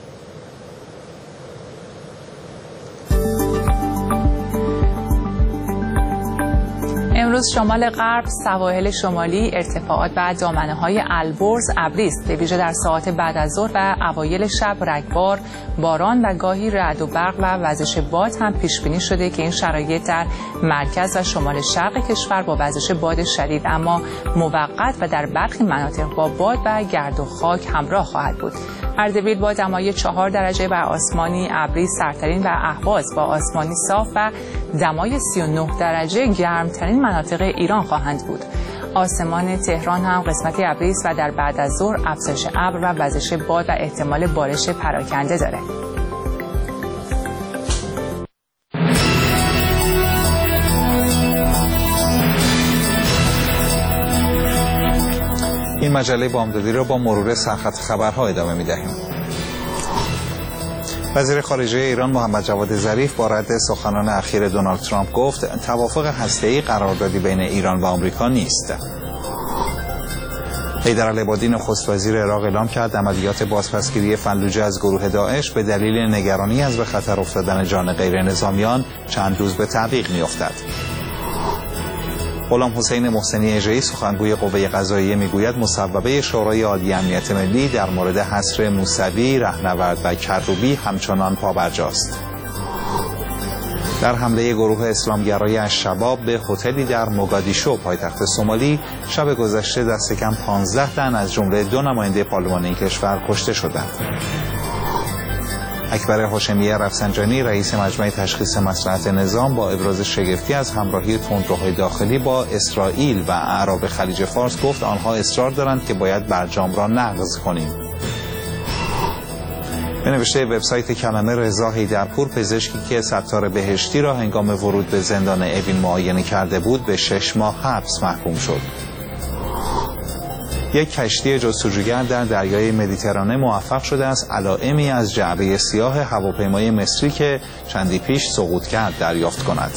امروز شمال غرب، سواحل شمالی، ارتفاعات و دامنه‌های البرز ابری است. به ویژه در ساعات بعد از ظهر و اوایل شب رگبار، باران و گاهی رعد و برق و وزش باد هم پیش بینی شده که این شرایط در مرکز و شمال شرق کشور با وزش باد شدید اما موقت و در برخی مناطق با باد و گرد و خاک همراه خواهد بود. اردبیل با دمای چهار درجه و آسمانی ابری سرترین و اهواز با آسمانی صاف و دمای سی و نه درجه گرمترین مناطق ایران خواهند بود. آسمان تهران هم قسمتی ابری است و در بعد از ظهر افزایش ابر و وزش باد و احتمال بارش پراکنده داره. این مجله بامدادی را با مرور سرخط خبرها ادامه می‌دهیم. وزیر خارجه ایران محمد جواد ظریف با رد سخنان اخیر دونالد ترامپ گفت توافق هسته‌ای قراردادی بین ایران و آمریکا نیست. حیدر العبادی نخست وزیر عراق اعلام کرد عملیات بازپسگیری فلوجه از گروه داعش به دلیل نگرانی از به خطر افتادن جان غیر نظامیان چند روز به تعویق می‌افتد. غلام حسین محسنی اژه‌ای سخنگوی قوه قضاییه میگوید مصوبه شورای عالی امنیت ملی در مورد حصر موسوی، رهنورد و کروبی همچنان پابرجاست. در حمله گروه اسلامگرای الشباب به هتلی در موگادیشو پایتخت سومالی شب گذشته دست کم پانزده تن از جمله دو نماینده پارلمان این کشور کشته شدند. اکبر هاشمی رفسنجانی رئیس مجمع تشخیص مصلحت نظام با ابراز شگفتی از همراهی تندروهای داخلی با اسرائیل و اعراب خلیج فارس گفت آنها اصرار دارند که باید برجام را نقض کنیم. به نوشته وبسایت کلمه رضا حیدرپور، پزشکی که ستار بهشتی را هنگام ورود به زندان اوین معاینه کرده بود به شش ماه حبس محکوم شد. یک کشتی جستجوگر در دریای مدیترانه موفق شده است علائمی از جعبه سیاه هواپیمای مصری که چندی پیش سقوط کرد دریافت کند.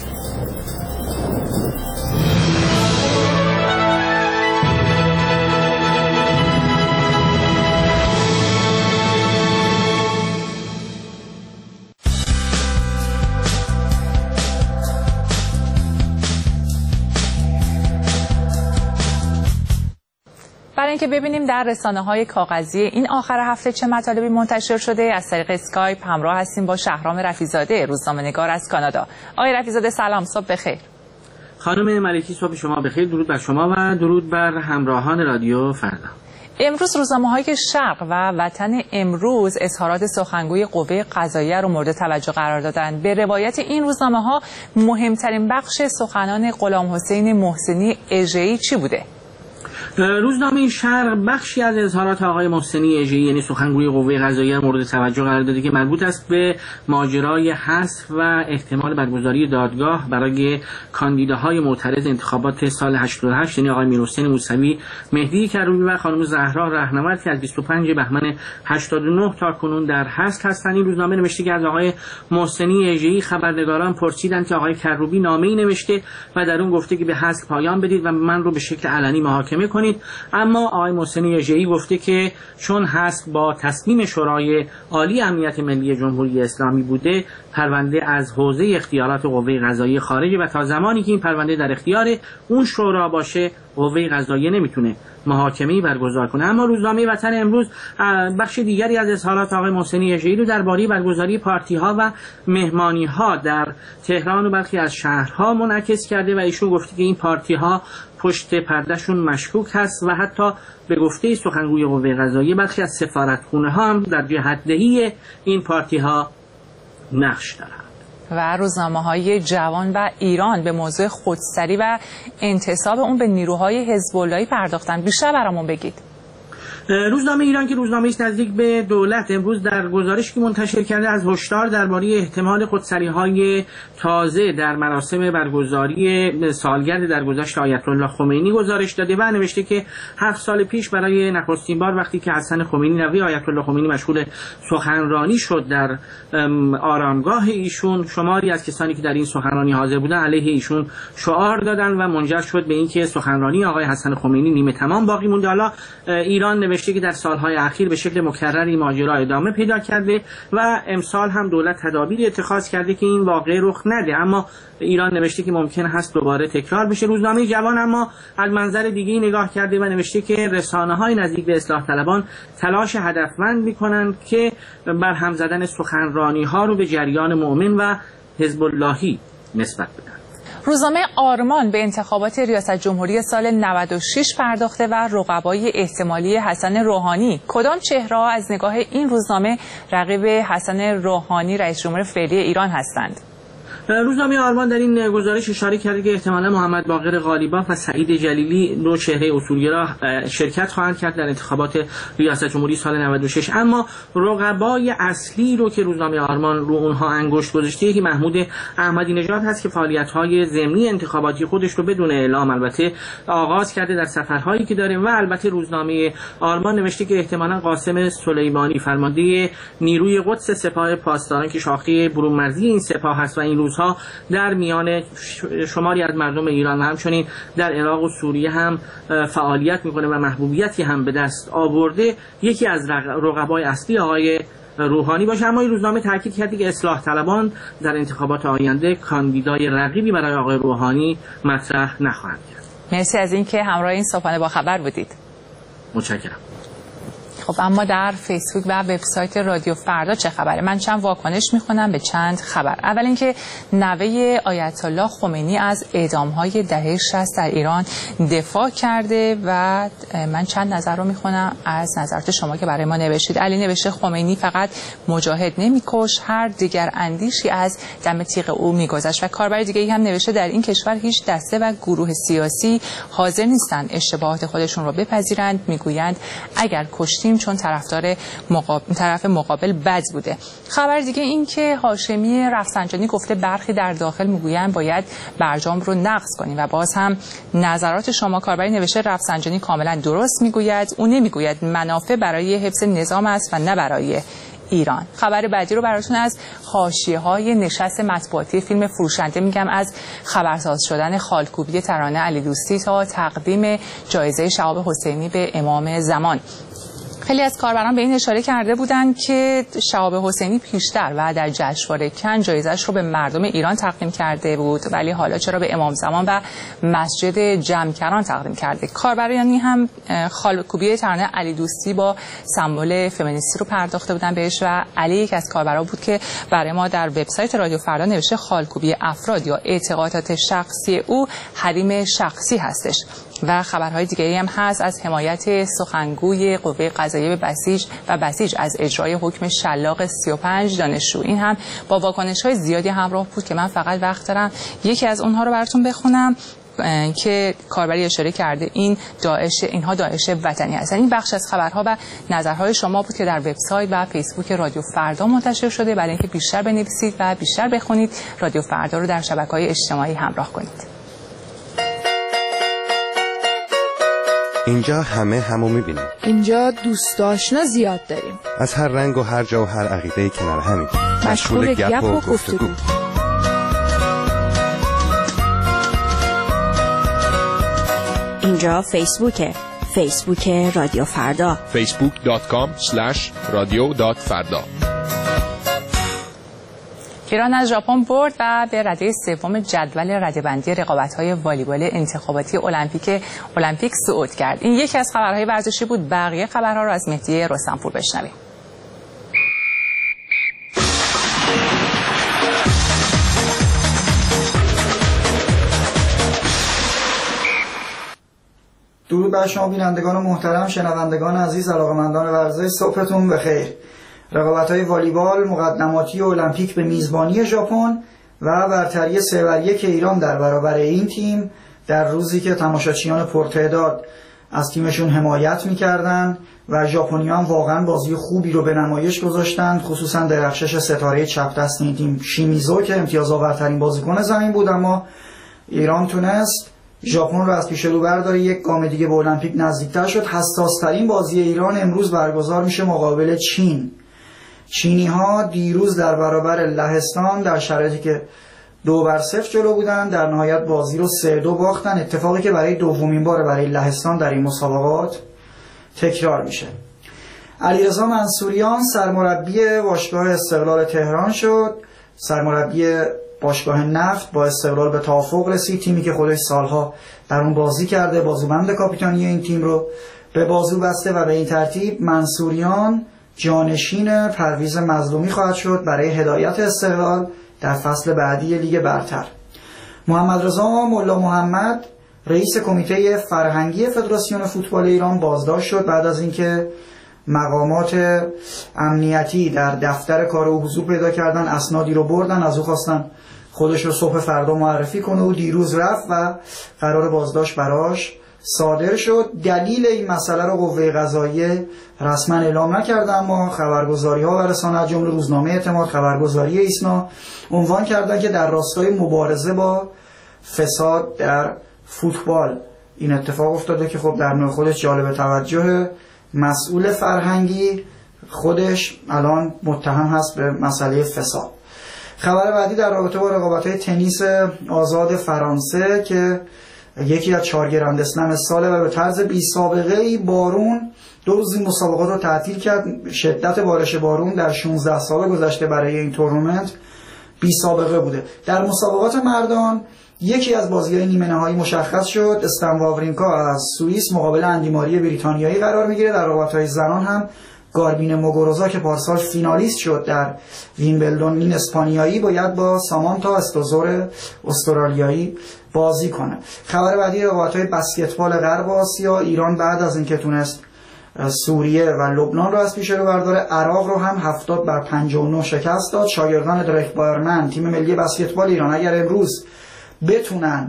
برای اینکه ببینیم در رسانه‌های کاغذی این آخر هفته چه مطالبی منتشر شده، از طریق اسکایپ همراه هستیم با شهرام رفیزاده، روزنامه‌نگار از کانادا. آقای رفیزاده سلام، صبح بخیر. خانم ملکی صبح شما بخیر، درود بر شما و درود بر همراهان رادیو فردا. امروز روزنامه‌های شرق و وطن امروز اظهارات سخنگوی قوه قضاییه رو مورد توجه قرار دادند. به روایت این روزنامه‌ها مهمترین بخش سخنان غلام حسین محسنی اژه‌ای چی بوده؟ روزنامه شرق بخشی از اظهارات آقای محسنی اژه‌ای یعنی سخنگوی قوه قضاییه مورد توجه قرار داده که مربوط است به ماجرای حذف و احتمال برگزاری دادگاه برای کاندیداهای معترض انتخابات سال هشتاد و هشت یعنی آقای میرحسین موسوی، مهدی کروبی و خانم زهرا رهنورد که از بیست و پنجم بهمن هشتاد و نه تا کنون در حبس هستند. این روزنامه نوشته که از آقای محسنی اژه‌ای خبرنگاران پرسیدند که آقای کروبی نامه‌ای نوشته و در اون گفته که به حذف پایان بدید و من رو به شکل علنی محاکمه کنید، اما آقای محسنی اژه‌ای گفته که چون حذف با تصمیم شورای عالی امنیت ملی جمهوری اسلامی بوده، پرونده از حوزه اختیارات قوه قضاییه خارجه و تا زمانی که این پرونده در اختیار اون شورا باشه قوه قضاییه نمیتونه محاکمه‌ای برگزار کنه. اما روزنامه وطن امروز بخش دیگری از اظهارات آقای محسنی اژه‌ای رو درباره برگزاری پارتی‌ها و مهمانی‌ها در تهران و برخی از شهرها منعکس کرده و ایشون گفته که این پارتی‌ها پشت پردهشون مشکوک هست و حتی به گفته سخنگوی قوه قضاییه برخی از سفارتخونه‌ها هم در جهت‌دهی این پارتی‌ها نقش دارند. و روزنامه‌های جوان و ایران به موضوع خودسری و انتصاب اون به نیروهای حزب اللهی پرداختن. بیشتر برامون بگید. روزنامه ایران که روزنامه است نزدیک به دولت امروز در گزارشی که منتشر کرده از هشدار درباره احتمال خودسری‌های تازه در مراسم برگزاری سالگرد درگذشت آیت الله خمینی گزارش داده و نوشته که هفت سال پیش برای نخستین بار وقتی که حسن خمینی نوی آیت الله خمینی مشغول سخنرانی شد در آرامگاه ایشون، شماری از کسانی که در این سخنرانی حاضر بودند علیه ایشون شعار دادند و منجر شد به اینکه سخنرانی آقای حسن خمینی نیمه تمام باقی مونده. حالا ایران نوشته که در سالهای اخیر به شکل مکرری ماجرا ادامه پیدا کرده و امسال هم دولت تدابیر اتخاذ کرده که این واقعه رخ نده، اما ایران نوشته که ممکن هست دوباره تکرار بشه. روزنامه جوان اما از منظر دیگه‌ای نگاه کرده و نوشته که رسانه‌های نزدیک به اصلاح طلبان تلاش هدفمند می‌کنند که برهم زدن سخنرانی‌ها رو به جریان مؤمن و حزب اللهی نسبت بدن. روزنامه آرمان به انتخابات ریاست جمهوری سال نود و شش پرداخته و رقبای احتمالی حسن روحانی. کدام چهره‌ها از نگاه این روزنامه رقیب حسن روحانی رئیس جمهور فعلی ایران هستند؟ روزنامه آرمان در این گزارش اشاره کرده که احتمالاً محمد باقر غالیباف و سعید جلیلی دو چهره اصولگرا شرکت خواهند کرد در انتخابات ریاست جمهوری سال نود و شش، اما رقبای اصلی رو که روزنامه آرمان رو اونها انگشت گذاشته که محمود احمدی نژاد هست که فعالیت‌های ضمنی انتخاباتی خودش رو بدون اعلام البته آغاز کرده در سفرهایی که داره و البته روزنامه آرمان نوشته که احتمالاً قاسم سلیمانی فرمانده نیروی قدس سپاه پاسداران که شاخه برون‌مرزی این سپاه هست و این روزها در میان شماری از مردم ایران و همچنین در عراق و سوریه هم فعالیت میکنه و محبوبیتی هم به دست آورده، یکی از رقبای اصلی آقای روحانی باشه. اما این روزنامه تاکید کرده که اصلاح طلبان در انتخابات آینده کاندیدای رقیبی برای آقای روحانی مطرح نخواهند کرد. مرسی از اینکه همراه این صبحانه با خبر بودید. متشکرم. خب اما در فیسبوک و وبسایت رادیو فردا چه خبره؟ من چند واکنش میخونم به چند خبر. اول اینکه نوه آیت الله خمینی از اعدام‌های دهه شصت در ایران دفاع کرده و من چند نظر رو میخونم از نظرات شما که برای ما نوشتید. علی نوشته خمینی فقط مجاهد نمیکش، هر دیگر اندیشی از دم تیغ او میگذشت. و کاربر دیگه ای هم نوشته در این کشور هیچ دسته و گروه سیاسی حاضر نیستند اشتباهات خودشون رو بپذیرند، میگویند اگر کشتیم تیم چون طرفدار مقابل طرف مقابل بد بوده. خبر دیگه این که هاشمی رفسنجانی گفته برخی در داخل میگویند باید برجام رو نقض کنیم و باز هم نظرات شما کاربری نوشته رفسنجانی کاملا درست میگوید، اون نمیگوید منافع برای حفظ نظام است و نه برای ایران. خبر بعدی رو براتون از حاشیه‌های نشست مطبوعاتی فیلم فروشنده میگم، از خبرساز شدن خالکوبی ترانه علی دوستی تا تقدیم جایزه شهاب حسینی به امام زمان. خیلی از کاربران به این اشاره کرده بودند که شهاب حسینی پیشتر و در جشنواره کن جایزش رو به مردم ایران تقدیم کرده بود، ولی حالا چرا به امام زمان و مسجد جمکران تقدیم کرده. کاربرانی هم خالکوبی ترانه علی دوستی با سمبل فمینیستی رو پرداخته بودن بهش و علی یک از کاربران بود که برای ما در وبسایت رادیو فردا نوشته خالکوبی افراد یا اعتقادات شخصی او حریم شخصی هستش. و خبرهای دیگری هم هست از حمایت سخنگوی قوه قضاییه به بسیج و بسیج از اجرای حکم شلاق سی و پنج دانشجو. این هم با واکنش‌های زیادی همراه بود که من فقط وقت دارم یکی از اونها رو براتون بخونم که کاربری اشاره کرده این داعش اینها داعش وطنی هستن. این بخش از خبرها و نظرهای شما بود که در وبسایت و فیسبوک رادیو فردا منتشر شده. برای اینکه بیشتر بنویسید و بیشتر بخونید، رادیو فردا رو در شبکه‌های اجتماعی همراه کنید. اینجا همه همو میبینیم. اینجا دوست آشنا زیاد داریم. از هر رنگ و هر جا و هر عقیده کنار همین. مشغول گپ و گفتگو. اینجا فیسبوکه. فیسبوک رادیو فردا. فیسبوک دات کام اسلش رادیو دات فردا. ایران از ژاپن برد و به رده سوم جدول رده‌بندی رقابت‌های والیبال انتخاباتی المپیک المپیک صعود کرد. این یکی از خبرهای ورزشی بود. بقیه خبرها رو از مهدی رستمپور بشنویم. درود بر شما بینندگان محترم، شنوندگان عزیز، علاقه‌مندان ورزش، صبحتون بخیر. رقابت‌های والیبال مقدماتی المپیک به میزبانی ژاپن و برتری سه بر یک ایران در برابر این تیم در روزی که تماشاچیان پرتعداد از تیمشون حمایت می‌کردند و ژاپنیان واقعا بازی خوبی رو به نمایش گذاشتند، خصوصا درخشش ستاره چپ دست این تیم شیمیزو که امتیازآورترین بازیکن زمین بود، اما ایران تونست ژاپن رو از پیش رو برداره، یک گام دیگه به المپیک نزدیکتر شد. حساس‌ترین بازی ایران امروز برگزار میشه مقابل چین. چینی ها دیروز در برابر لهستان در شرایطی که دو بر صفر جلو بودن در نهایت بازی رو سه دو باختن، اتفاقی که برای دومین بار برای لهستان در این مسابقات تکرار میشه. علیرضا منصوریان سرمربی باشگاه استقلال تهران شد. سرمربی باشگاه نفت با استقلال به توافق رسید، تیمی که خودش سالها در اون بازی کرده، بازوبند کاپیتانی این تیم رو به بازو بسته و به این ترتیب منصوریان جانشین پرویز مظلومی خواهد شد برای هدایت استقلال در فصل بعدی لیگ برتر. محمد رضا ملا محمد رئیس کمیته فرهنگی فدراسیون فوتبال ایران بازداشت شد بعد از اینکه مقامات امنیتی در دفتر کار او حضور پیدا کردن، اسنادی رو بردن، از او خواستن خودش رو صبح فردا معرفی کنه و دیروز رفت و قرار بازداشت براش صادر شد. دلیل این مسئله رو قوه قضاییه رسما اعلام نکرده، اما خبرگزاری ها و رسانه‌ها جمله روزنامه اعتماد، خبرگزاری ایسنا عنوان کردن که در راستای مبارزه با فساد در فوتبال این اتفاق افتاده که خب در نوع خودش جالب توجه. مسئول فرهنگی خودش الان متهم هست به مسئله فساد. خبر بعدی در رابطه با رقابت‌های تنیس آزاد فرانسه که یکی از چهار گرند اسلم ساله و به طرز بی سابقه ای بارون دو روز این مسابقات رو تعطیل کرد. شدت بارش بارون در شانزده سال گذشته برای این تورنمنت بی سابقه بوده. در مسابقات مردان یکی از بازی‌های نیمه نهایی مشخص شد. استن واورینکا از سوئیس مقابل اندی ماری بریتانیایی قرار میگیره. در رقابت‌های زنان هم گاربین موگوروزا که پارسال فینالیست شد در ویمبلدون، این اسپانیایی باید با سامانتا استوزور استرالیایی بازی کنه. خبر بعدی رقابت‌های بسکتبال غرب آسیا، ایران بعد از اینکه تونست سوریه و لبنان رو از پیش رو برداره، عراق رو هم هفتاد بر پنجاه و نه شکست داد. شاگردان دریک بایرمن تیم ملی بسکتبال ایران اگر امروز بتونن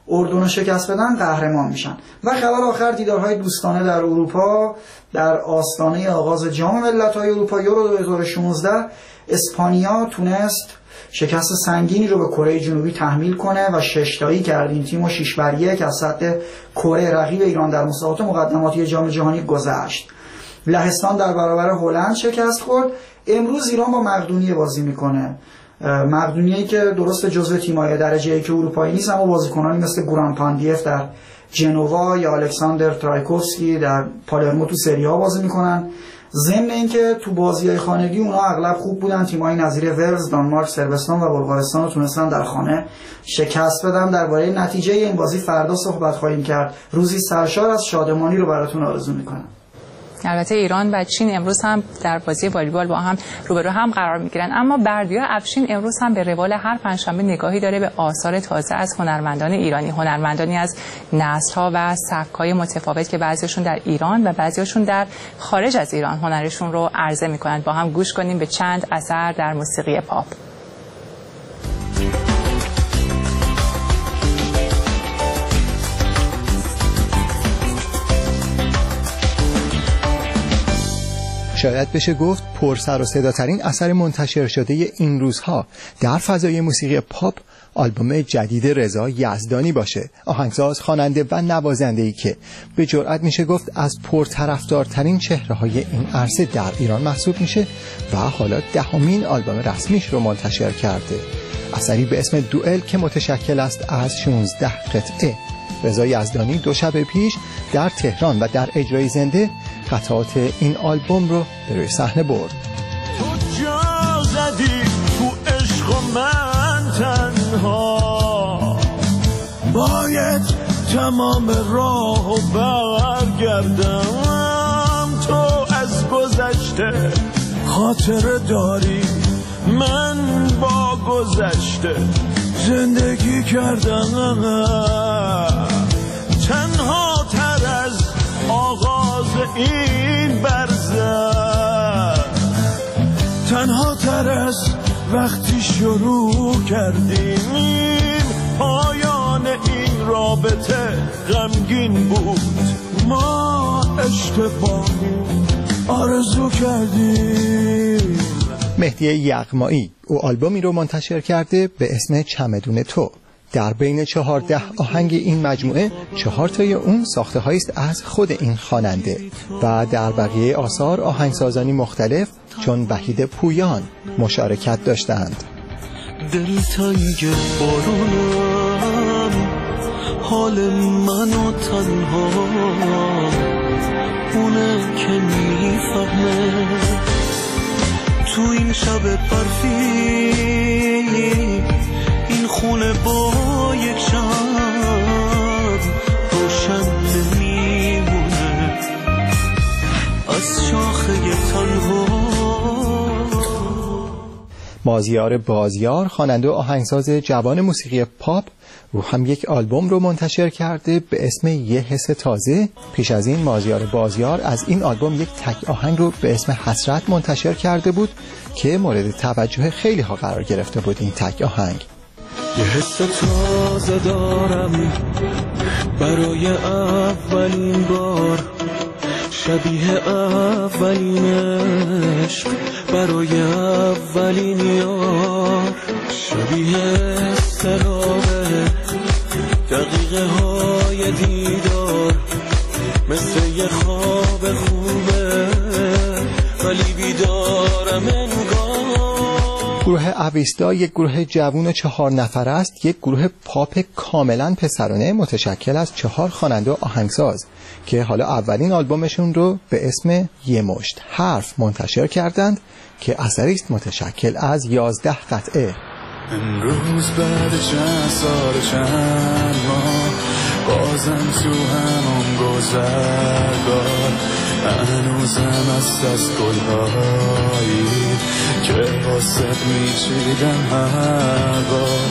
اردن رو شکست بدن قهرمان میشن. و خبر آخر دیدارهای دوستانه در اروپا در آستانه آغاز جام ملت‌های اروپا یورو دو هزار و شانزده. اسپانیا تونست شکست سنگینی رو به کره جنوبی تحمیل کنه و شش تایی کرد این تیم و شش بر یک از سد کره رقیب ایران در مسابقات مقدماتی جام جهانی گذشت. لهستان در برابر هلند شکست خورد. امروز ایران با مقدونیه بازی میکنه. مقدونیه‌ای که درست جزو تیم‌های درجه یک اروپایی نیست، اما بازیکنانی مثل گوران پاندیف در جنوا یا الکساندر ترایکوفسکی در پالرمو تو سری ها بازی میکنن. ضمن اینکه تو بازی‌های خانگی اونا اغلب خوب بودن. تیم‌های نظیر ولز، دانمارک، صربستان و بلغارستان رو تونستن در خانه شکست بدن. درباره نتیجه این بازی فردا صحبت خواهیم کرد. روزی سرشار از شادمانی رو براتون آرزو میکنم. البته ایران و چین امروز هم در بازی والیبال با هم روبرو هم قرار میگیرن، اما بردیا افشین امروز هم به روال هر پنجشنبه نگاهی داره به آثار تازه از هنرمندان ایرانی، هنرمندانی از نسل‌ها و سبک‌های متفاوت که بعضیشون در ایران و بعضیشون در خارج از ایران هنرشون رو عرضه میکنن. با هم گوش کنیم به چند اثر در موسیقی پاپ. شاید بشه گفت پر سر و صداترین اثر منتشر شده این روزها در فضای موسیقی پاپ آلبوم جدید رضا یزدانی باشه، آهنگساز، خواننده و نوازنده‌ای که به جرئت میشه گفت از پرطرفدارترین چهره‌های این عرصه در ایران محسوب میشه و حالا دهمین آلبوم رسمیش رو منتشر کرده. اثری به اسم دوئل که متشکل است از شانزده قطعه. رضا یزدانی دو شب پیش در تهران و در اجرای زنده قطعات این آلبوم رو به روی صحنه برد. تو جا زدی تو عشق و من تنها، باید تمام راه و برگردم. تو از گذشته خاطره داری، من با گذشته زندگی کردم. تنها تر از آغاز این برزن، تنها تر از وقتی شروع کردیم. این پایان این رابطه غمگین بود، ما اشتباهی آرزو کردیم. مهدی یغمایی او آلبومی رو منتشر کرده به اسم چمدون تو. در بین چهارده آهنگ این مجموعه چهار تای اون ساخته هاییست از خود این خواننده و در بقیه آثار آهنگسازانی مختلف چون وحید پویان مشارکت داشتند. دلتنگ بارونم، حال منو تنها اونه که میفهمه. تو این شب برفی این خونه با یک شب روشن نمیمونه از شاخه تنها. مازیار بازیار خواننده و آهنگساز جوان موسیقی پاپ او هم یک آلبوم رو منتشر کرده به اسم یه حس تازه. پیش از این مازیار بازیار از این آلبوم یک تک آهنگ رو به اسم حسرت منتشر کرده بود که مورد توجه خیلی ها قرار گرفته بود. این تک آهنگ یه حس تازه دارم برای اولین بار، شبیه اولین عشق برای اولین یار، شبیه سرابه دقیقه های دیدار، مثل یه خواب خوبه ولی بیدارم انگار. گروه اویستا یک گروه جوان چهار نفر است، یک گروه پاپ کاملا پسرانه متشکل از چهار خواننده و آهنگساز که حالا اولین آلبومشون رو به اسم یه مشت حرف منتشر کردند که اثری است متشکل از یازده قطعه. امروز بعد چند سال چند ماه بازم تو همون گذرگاه، هنوزم است از گلهایی که واسه میچیدم هر بار،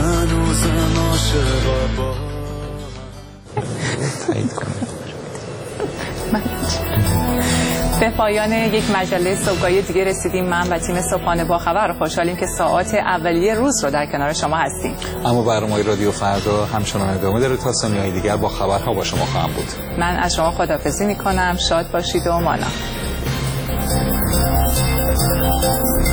هنوزم عاشقا با تایید کنم. به پایان یک مجله صبحگاهی دیگه رسیدیم. من و تیم صبحانه با خبر خوشحالیم که ساعات اولیه روز رو در کنار شما هستیم. اما برنامه رادیو فردا همچنان ادامه داره. تا ثانیه‌های دیگر با خبرها با شما خواهم بود. من از شما خداحافظی می‌کنم. شاد باشید و مانا.